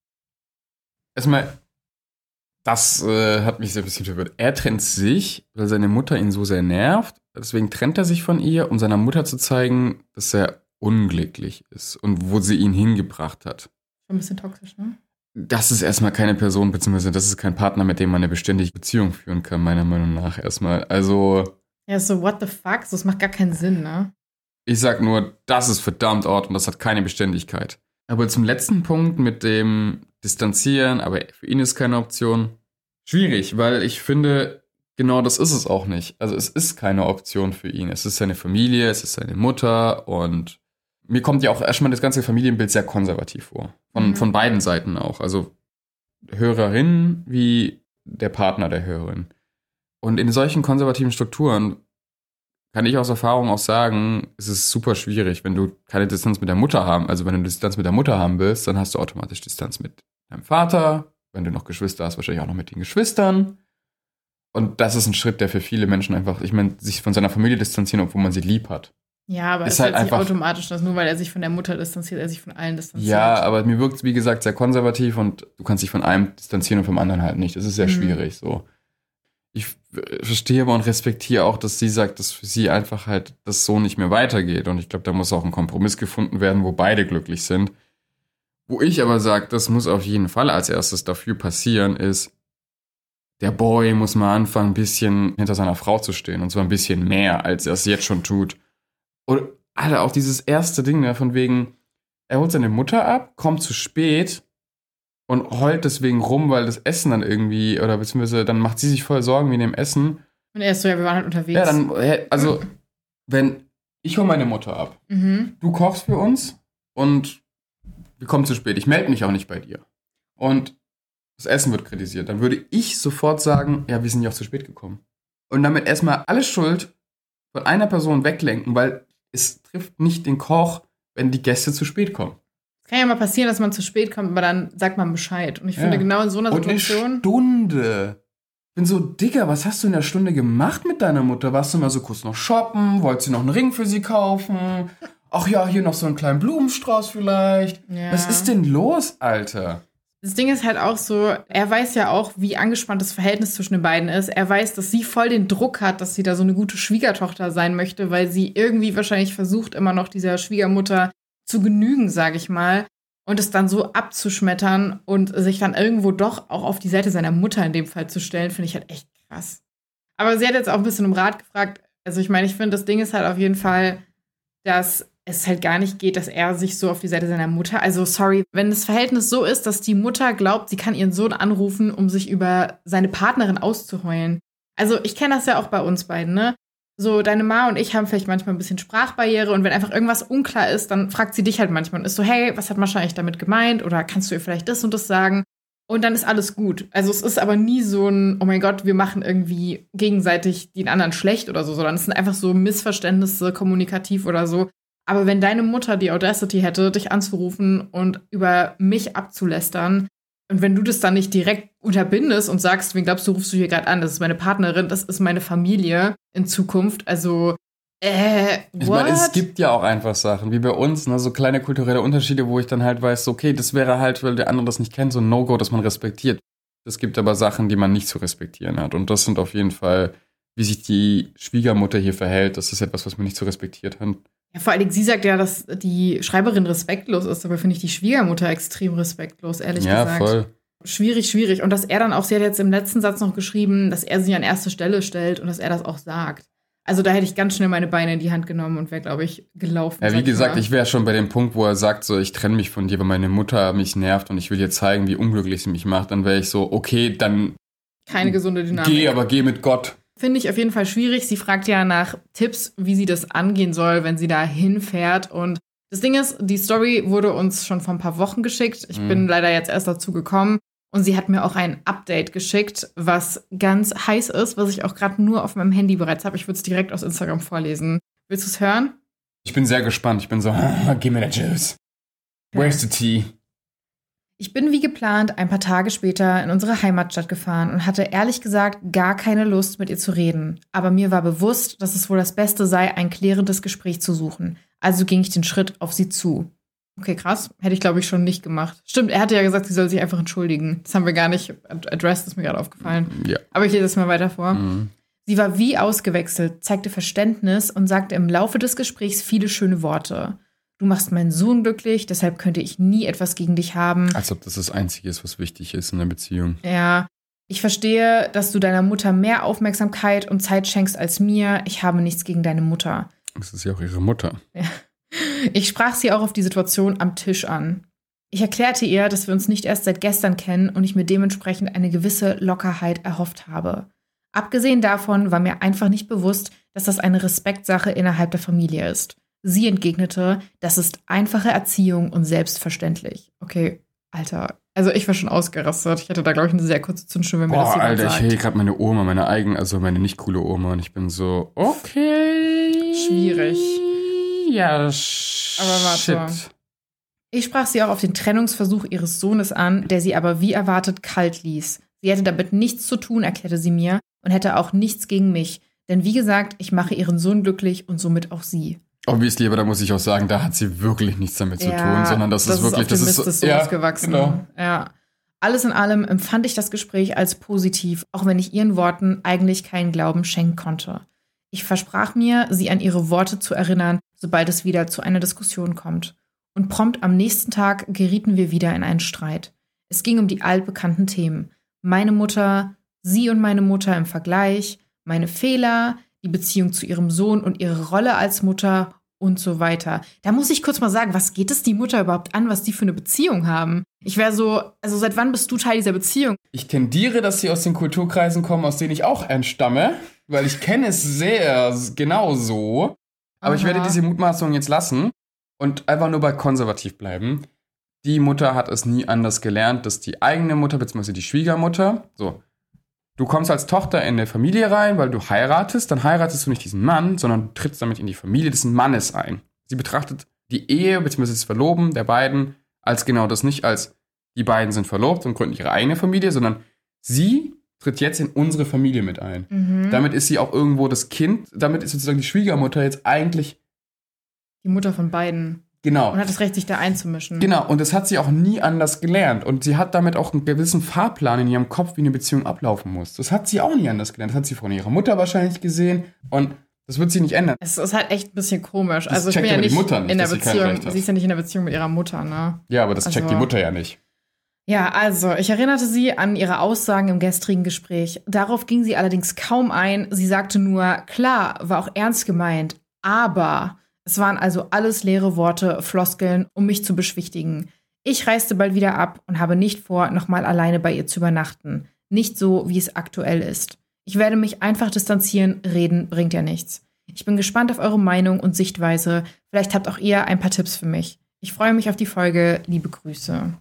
Erstmal, das äh, hat mich sehr ein bisschen verwirrt. Er trennt sich, weil seine Mutter ihn so sehr nervt. Deswegen trennt er sich von ihr, um seiner Mutter zu zeigen, dass er unglücklich ist und wo sie ihn hingebracht hat. Ein bisschen toxisch, ne? Das ist erstmal keine Person, beziehungsweise das ist kein Partner, mit dem man eine beständige Beziehung führen kann, meiner Meinung nach erstmal. Also. Ja, so what the fuck? So, das macht gar keinen Sinn, ne? Ich sag nur, das ist verdammt Ort und das hat keine Beständigkeit. Aber zum letzten Punkt mit dem Distanzieren, aber für ihn ist keine Option. Schwierig, weil ich finde, genau das ist es auch nicht. Also es ist keine Option für ihn. Es ist seine Familie, es ist seine Mutter und mir kommt ja auch erstmal das ganze Familienbild sehr konservativ vor. Von, mhm. von beiden Seiten auch. Also Hörerin wie der Partner der Hörerin. Und in solchen konservativen Strukturen kann ich aus Erfahrung auch sagen, es ist super schwierig, wenn du keine Distanz mit der Mutter haben, also wenn du Distanz mit der Mutter haben willst, dann hast du automatisch Distanz mit deinem Vater, wenn du noch Geschwister hast, wahrscheinlich auch noch mit den Geschwistern. Und das ist ein Schritt, der für viele Menschen einfach, ich meine, sich von seiner Familie distanzieren, obwohl man sie lieb hat. Ja, aber ist es ist halt halt nicht einfach automatisch, dass nur weil er sich von der Mutter distanziert, er sich von allen distanziert. Ja, aber mir wirkt es, wie gesagt, sehr konservativ und du kannst dich von einem distanzieren und vom anderen halt nicht. Das ist sehr mhm. schwierig so. Ich verstehe aber und respektiere auch, dass sie sagt, dass für sie einfach halt das so nicht mehr weitergeht. Und ich glaube, da muss auch ein Kompromiss gefunden werden, wo beide glücklich sind. Wo ich aber sage, das muss auf jeden Fall als erstes dafür passieren, ist, der Boy muss mal anfangen, ein bisschen hinter seiner Frau zu stehen. Und zwar ein bisschen mehr, als er es jetzt schon tut. Und Alter, auch dieses erste Ding da von wegen, er holt seine Mutter ab, kommt zu spät und heult deswegen rum, weil das Essen dann irgendwie, oder beziehungsweise dann macht sie sich voll Sorgen wegen dem Essen. Und er ist so, ja, wir waren halt unterwegs. Ja, dann, also, wenn, ich hole meine Mutter ab, mhm. du kochst für uns und wir kommen zu spät. Ich melde mich auch nicht bei dir. Und das Essen wird kritisiert. Dann würde ich sofort sagen, ja, wir sind ja auch zu spät gekommen. Und damit erstmal alle Schuld von einer Person weglenken, weil es trifft nicht den Koch, wenn die Gäste zu spät kommen. Es kann ja mal passieren, dass man zu spät kommt, aber dann sagt man Bescheid. Und ich finde, ja. genau in so einer Und Situation. Eine Stunde. Ich bin so, Digga, was hast du in der Stunde gemacht mit deiner Mutter? Warst du mal so kurz noch shoppen? Wolltest du noch einen Ring für sie kaufen? Ach ja, hier noch so einen kleinen Blumenstrauß vielleicht. Ja. Was ist denn los, Alter? Das Ding ist halt auch so, er weiß ja auch, wie angespannt das Verhältnis zwischen den beiden ist. Er weiß, dass sie voll den Druck hat, dass sie da so eine gute Schwiegertochter sein möchte, weil sie irgendwie wahrscheinlich versucht, immer noch dieser Schwiegermutter zu genügen, sage ich mal. Und es dann so abzuschmettern und sich dann irgendwo doch auch auf die Seite seiner Mutter in dem Fall zu stellen, finde ich halt echt krass. Aber sie hat jetzt auch ein bisschen um Rat gefragt. Also ich meine, ich finde, das Ding ist halt auf jeden Fall, dass es halt gar nicht geht, dass er sich so auf die Seite seiner Mutter, also sorry, wenn das Verhältnis so ist, dass die Mutter glaubt, sie kann ihren Sohn anrufen, um sich über seine Partnerin auszuheulen. Also ich kenne das ja auch bei uns beiden, ne? So, deine Ma und ich haben vielleicht manchmal ein bisschen Sprachbarriere und wenn einfach irgendwas unklar ist, dann fragt sie dich halt manchmal und ist so, hey, was hat Mascha eigentlich damit gemeint? Oder kannst du ihr vielleicht das und das sagen? Und dann ist alles gut. Also es ist aber nie so ein, oh mein Gott, wir machen irgendwie gegenseitig den anderen schlecht oder so, sondern es sind einfach so Missverständnisse, kommunikativ oder so. Aber wenn deine Mutter die Audacity hätte, dich anzurufen und über mich abzulästern, und wenn du das dann nicht direkt unterbindest und sagst, wen glaubst du, rufst du hier gerade an, das ist meine Partnerin, das ist meine Familie in Zukunft, also, äh, what? Ich meine, es gibt ja auch einfach Sachen, wie bei uns, ne, so kleine kulturelle Unterschiede, wo ich dann halt weiß, okay, das wäre halt, weil der andere das nicht kennt, so ein No-Go, das man respektiert. Es gibt aber Sachen, die man nicht zu respektieren hat. Und das sind auf jeden Fall, wie sich die Schwiegermutter hier verhält, das ist etwas, was man nicht zu respektiert hat. Ja, vor allem, sie sagt ja, dass die Schreiberin respektlos ist, aber finde ich die Schwiegermutter extrem respektlos, ehrlich ja, gesagt. Ja, voll. Schwierig, schwierig. Und dass er dann auch, sie hat jetzt im letzten Satz noch geschrieben, dass er sie an erste Stelle stellt und dass er das auch sagt. Also da hätte ich ganz schnell meine Beine in die Hand genommen und wäre, glaube ich, gelaufen. Ja, wie gesagt, mal. ich wäre schon bei dem Punkt, wo er sagt, so, ich trenne mich von dir, weil meine Mutter mich nervt und ich will dir zeigen, wie unglücklich sie mich macht. Dann wäre ich so, okay, dann keine gesunde Dynamik. Geh, aber geh mit Gott. Finde ich auf jeden Fall schwierig. Sie fragt ja nach Tipps, wie sie das angehen soll, wenn sie da hinfährt. Und das Ding ist, die Story wurde uns schon vor ein paar Wochen geschickt. Ich mhm. bin leider jetzt erst dazu gekommen. Und sie hat mir auch ein Update geschickt, was ganz heiß ist, was ich auch gerade nur auf meinem Handy bereits habe. Ich würde es direkt aus Instagram vorlesen. Willst du es hören? Ich bin sehr gespannt. Ich bin so, gib mir der Juice. Where's the tea? Ich bin wie geplant ein paar Tage später in unsere Heimatstadt gefahren und hatte ehrlich gesagt gar keine Lust, mit ihr zu reden. Aber mir war bewusst, dass es wohl das Beste sei, ein klärendes Gespräch zu suchen. Also ging ich den Schritt auf sie zu. Okay, krass. Hätte ich, glaube ich, schon nicht gemacht. Stimmt, er hatte ja gesagt, sie soll sich einfach entschuldigen. Das haben wir gar nicht addressed, ist mir gerade aufgefallen. Ja. Aber ich lese das mal weiter vor. Mhm. Sie war wie ausgewechselt, zeigte Verständnis und sagte im Laufe des Gesprächs viele schöne Worte. Du machst meinen Sohn glücklich, deshalb könnte ich nie etwas gegen dich haben. Als ob das das Einzige ist, was wichtig ist in einer Beziehung. Ja, ich verstehe, dass du deiner Mutter mehr Aufmerksamkeit und Zeit schenkst als mir. Ich habe nichts gegen deine Mutter. Das ist ja auch ihre Mutter. Ja. Ich sprach sie auch auf die Situation am Tisch an. Ich erklärte ihr, dass wir uns nicht erst seit gestern kennen und ich mir dementsprechend eine gewisse Lockerheit erhofft habe. Abgesehen davon war mir einfach nicht bewusst, dass das eine Respektsache innerhalb der Familie ist. Sie entgegnete, das ist einfache Erziehung und selbstverständlich. Okay, Alter, also ich war schon ausgerastet. Ich hatte da, glaube ich, eine sehr kurze Zündschnur, wenn mir Boah, das jemand Alter, sagt. ich höre gerade meine Oma, meine eigene, also meine nicht coole Oma und ich bin so, okay. Schwierig. Ja, sh- Aber warte. shit. Ich sprach sie auch auf den Trennungsversuch ihres Sohnes an, der sie aber wie erwartet kalt ließ. Sie hätte damit nichts zu tun, erklärte sie mir, und hätte auch nichts gegen mich. Denn wie gesagt, ich mache ihren Sohn glücklich und somit auch sie. Obviously, aber da muss ich auch sagen, da hat sie wirklich nichts damit zu Ja, tun, sondern das, das ist wirklich, auf dem das Mist ist des so, Sohnes ja, gewachsen. genau. Ja. Alles in allem empfand ich das Gespräch als positiv, auch wenn ich ihren Worten eigentlich keinen Glauben schenken konnte. Ich versprach mir, sie an ihre Worte zu erinnern, sobald es wieder zu einer Diskussion kommt. Und prompt am nächsten Tag gerieten wir wieder in einen Streit. Es ging um die altbekannten Themen. Meine Mutter, sie und meine Mutter im Vergleich, meine Fehler, die Beziehung zu ihrem Sohn und ihre Rolle als Mutter und so weiter. Da muss ich kurz mal sagen, was geht es die Mutter überhaupt an, was die für eine Beziehung haben? Ich wäre so, also seit wann bist du Teil dieser Beziehung? Ich tendiere, dass sie aus den Kulturkreisen kommen, aus denen ich auch entstamme, weil ich kenne es sehr genau so. Aber Aha. ich werde diese Mutmaßung jetzt lassen und einfach nur bei konservativ bleiben. Die Mutter hat es nie anders gelernt, dass die eigene Mutter, beziehungsweise die Schwiegermutter, so, du kommst als Tochter in eine Familie rein, weil du heiratest, dann heiratest du nicht diesen Mann, sondern du trittst damit in die Familie des Mannes ein. Sie betrachtet die Ehe, beziehungsweise das Verloben der beiden als genau das, nicht als die beiden sind verlobt und gründen ihre eigene Familie, sondern sie tritt jetzt in unsere Familie mit ein. Mhm. Damit ist sie auch irgendwo das Kind, damit ist sozusagen die Schwiegermutter jetzt eigentlich Die Mutter von beiden. genau. Und hat das Recht, sich da einzumischen. Genau, und das hat sie auch nie anders gelernt. Und sie hat damit auch einen gewissen Fahrplan in ihrem Kopf, wie eine Beziehung ablaufen muss. Das hat sie auch nie anders gelernt. Das hat sie von ihrer Mutter wahrscheinlich gesehen. Und das wird sie nicht ändern. Es ist halt echt ein bisschen komisch. Das also ich checkt bin ja aber die nicht, Mutter nicht, in der dass sie kein Beziehung. Recht hat. Sie ist ja nicht in der Beziehung mit ihrer Mutter, ne? Ja, aber das Also- checkt die Mutter ja nicht. Ja, also, ich erinnerte sie an ihre Aussagen im gestrigen Gespräch. Darauf ging sie allerdings kaum ein. Sie sagte nur, klar, war auch ernst gemeint, aber es waren also alles leere Worte, Floskeln, um mich zu beschwichtigen. Ich reiste bald wieder ab und habe nicht vor, nochmal alleine bei ihr zu übernachten. Nicht so, wie es aktuell ist. Ich werde mich einfach distanzieren, reden bringt ja nichts. Ich bin gespannt auf eure Meinung und Sichtweise. Vielleicht habt auch ihr ein paar Tipps für mich. Ich freue mich auf die Folge. Liebe Grüße.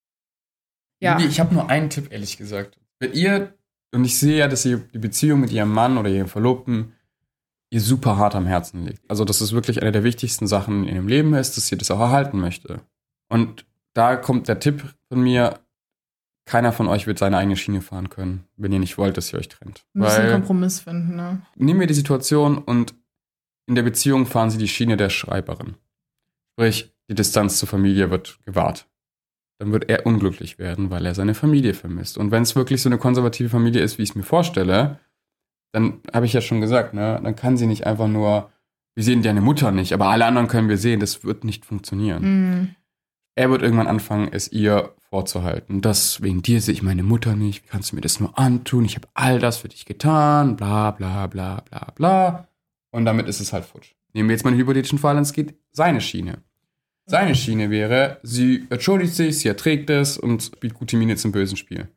Ja. Nee, ich habe nur einen Tipp, ehrlich gesagt. Wenn ihr, und ich sehe ja, dass ihr die Beziehung mit ihrem Mann oder ihrem Verlobten ihr super hart am Herzen liegt. Also, dass es wirklich eine der wichtigsten Sachen in ihrem Leben ist, dass sie das auch erhalten möchte. Und da kommt der Tipp von mir, keiner von euch wird seine eigene Schiene fahren können, wenn ihr nicht wollt, dass ihr euch trennt. Wir müssen einen Weil, Kompromiss finden, ne? nehmen wir die Situation und in der Beziehung fahren sie die Schiene der Schreiberin. Sprich, die Distanz zur Familie wird gewahrt. Dann wird er unglücklich werden, weil er seine Familie vermisst. Und wenn es wirklich so eine konservative Familie ist, wie ich es mir vorstelle, dann habe ich ja schon gesagt, ne, dann kann sie nicht einfach nur, wir sehen deine Mutter nicht, aber alle anderen können wir sehen, das wird nicht funktionieren. Mhm. Er wird irgendwann anfangen, es ihr vorzuhalten. Das, wegen dir sehe ich meine Mutter nicht, wie kannst du mir das nur antun? Ich habe all das für dich getan, bla bla bla bla bla. Und damit ist es halt futsch. Nehmen wir jetzt mal einen hypothetischen Fall, und es geht seine Schiene. Seine Schiene wäre, sie entschuldigt sich, sie erträgt es und spielt gute Miene zum bösen Spiel.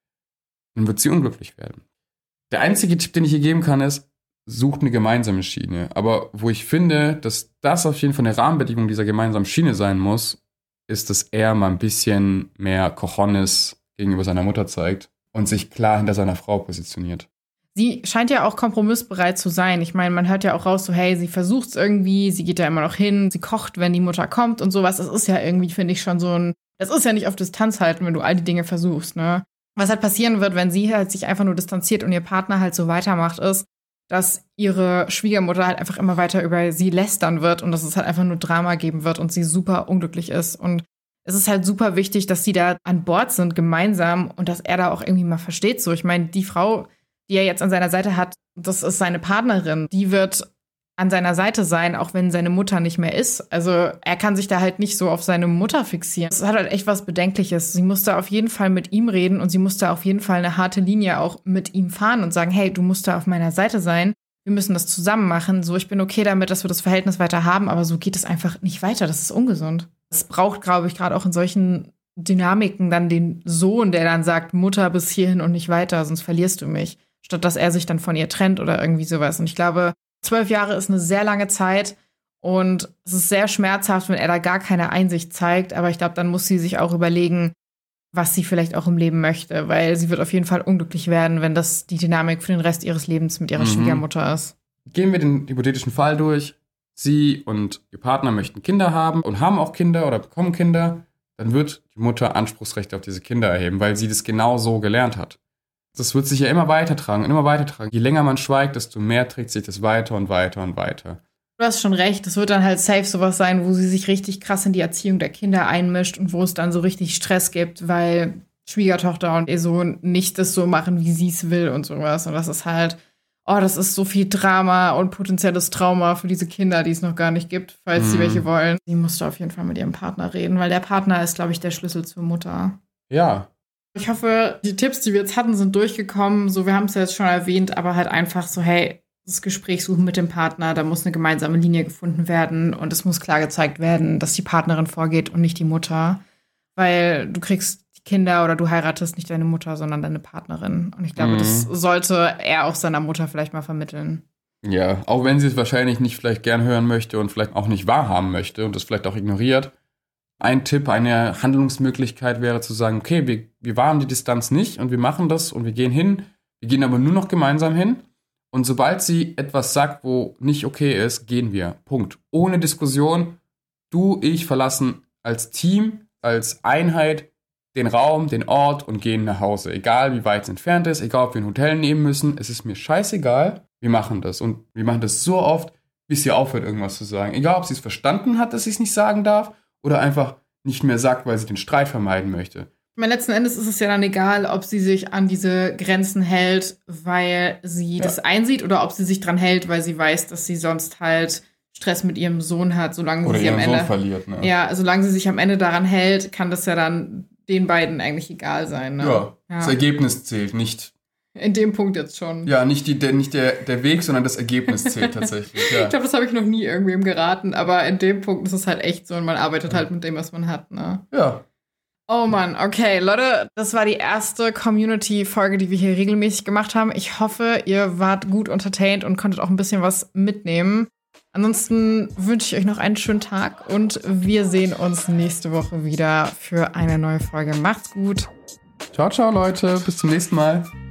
Dann wird sie unglücklich werden. Der einzige Tipp, den ich hier geben kann, ist, sucht eine gemeinsame Schiene. Aber wo ich finde, dass das auf jeden Fall eine Rahmenbedingung dieser gemeinsamen Schiene sein muss, ist, dass er mal ein bisschen mehr Cojones gegenüber seiner Mutter zeigt und sich klar hinter seiner Frau positioniert. Sie scheint ja auch kompromissbereit zu sein. Ich meine, man hört ja auch raus, so hey, sie versucht es irgendwie, sie geht da immer noch hin, sie kocht, wenn die Mutter kommt und sowas. Das ist ja irgendwie, finde ich, schon so ein, das ist ja nicht auf Distanz halten, wenn du all die Dinge versuchst, ne? Was halt passieren wird, wenn sie halt sich einfach nur distanziert und ihr Partner halt so weitermacht, ist, dass ihre Schwiegermutter halt einfach immer weiter über sie lästern wird und dass es halt einfach nur Drama geben wird und sie super unglücklich ist. Und es ist halt super wichtig, dass sie da an Bord sind, gemeinsam, und dass er da auch irgendwie mal versteht. So, ich meine, die Frau, die er jetzt an seiner Seite hat, das ist seine Partnerin. Die wird an seiner Seite sein, auch wenn seine Mutter nicht mehr ist. Also er kann sich da halt nicht so auf seine Mutter fixieren. Das hat halt echt was Bedenkliches. Sie musste auf jeden Fall mit ihm reden und sie musste auf jeden Fall eine harte Linie auch mit ihm fahren und sagen, hey, du musst da auf meiner Seite sein. Wir müssen das zusammen machen. So, ich bin okay damit, dass wir das Verhältnis weiter haben, aber so geht es einfach nicht weiter. Das ist ungesund. Es braucht, glaube ich, gerade auch in solchen Dynamiken dann den Sohn, der dann sagt, Mutter bis hierhin und nicht weiter, sonst verlierst du mich. Statt dass er sich dann von ihr trennt oder irgendwie sowas. Und ich glaube, zwölf Jahre ist eine sehr lange Zeit und es ist sehr schmerzhaft, wenn er da gar keine Einsicht zeigt. Aber ich glaube, dann muss sie sich auch überlegen, was sie vielleicht auch im Leben möchte. Weil sie wird auf jeden Fall unglücklich werden, wenn das die Dynamik für den Rest ihres Lebens mit ihrer mhm. Schwiegermutter ist. Gehen wir den hypothetischen Fall durch. Sie und ihr Partner möchten Kinder haben und haben auch Kinder oder bekommen Kinder. Dann wird die Mutter Anspruchsrechte auf diese Kinder erheben, weil sie das genau so gelernt hat. Das wird sich ja immer weitertragen und immer weitertragen. Je länger man schweigt, desto mehr trägt sich das weiter und weiter und weiter. Du hast schon recht, das wird dann halt safe sowas sein, wo sie sich richtig krass in die Erziehung der Kinder einmischt und wo es dann so richtig Stress gibt, weil Schwiegertochter und ihr Sohn nicht das so machen, wie sie es will und sowas. Und das ist halt, oh, das ist so viel Drama und potenzielles Trauma für diese Kinder, die es noch gar nicht gibt, falls mhm. sie welche wollen. Sie musste auf jeden Fall mit ihrem Partner reden, weil der Partner ist, glaube ich, der Schlüssel zur Mutter. Ja. Ich hoffe, die Tipps, die wir jetzt hatten, sind durchgekommen. So, wir haben es ja jetzt schon erwähnt, aber halt einfach so, hey, das Gespräch suchen mit dem Partner, da muss eine gemeinsame Linie gefunden werden und es muss klar gezeigt werden, dass die Partnerin vorgeht und nicht die Mutter. Weil du kriegst die Kinder oder du heiratest nicht deine Mutter, sondern deine Partnerin. Und ich glaube, mhm. das sollte er auch seiner Mutter vielleicht mal vermitteln. Ja, auch wenn sie es wahrscheinlich nicht vielleicht gern hören möchte und vielleicht auch nicht wahrhaben möchte und das vielleicht auch ignoriert. Ein Tipp, eine Handlungsmöglichkeit wäre zu sagen, okay, wir, wir wahren die Distanz nicht und wir machen das und wir gehen hin. Wir gehen aber nur noch gemeinsam hin. Und sobald sie etwas sagt, wo nicht okay ist, gehen wir. Punkt. Ohne Diskussion. Du, ich verlassen als Team, als Einheit den Raum, den Ort und gehen nach Hause. Egal, wie weit es entfernt ist, egal, ob wir ein Hotel nehmen müssen. Es ist mir scheißegal. Wir machen das. Und wir machen das so oft, bis sie aufhört, irgendwas zu sagen. Egal, ob sie es verstanden hat, dass sie es nicht sagen darf, oder einfach nicht mehr sagt, weil sie den Streit vermeiden möchte. Ich meine, letzten Endes ist es ja dann egal, ob sie sich an diese Grenzen hält, weil sie ja. das einsieht, oder ob sie sich dran hält, weil sie weiß, dass sie sonst halt Stress mit ihrem Sohn hat, solange oder sie sich am Ende Sohn verliert, ne? Ja, solange sie sich am Ende daran hält, kann das ja dann den beiden eigentlich egal sein, ne? Ja, ja. Das Ergebnis zählt, nicht. In dem Punkt jetzt schon. Ja, nicht, die, der, nicht der, der Weg, sondern das Ergebnis zählt tatsächlich. Ja. Ich glaube, das habe ich noch nie irgendwem geraten, aber in dem Punkt ist es halt echt so und man arbeitet ja. halt mit dem, was man hat, ne? Ja. Oh Mann, okay, Leute, das war die erste Community-Folge, die wir hier regelmäßig gemacht haben. Ich hoffe, ihr wart gut entertained und konntet auch ein bisschen was mitnehmen. Ansonsten wünsche ich euch noch einen schönen Tag und wir sehen uns nächste Woche wieder für eine neue Folge. Macht's gut. Ciao, ciao, Leute. Bis zum nächsten Mal.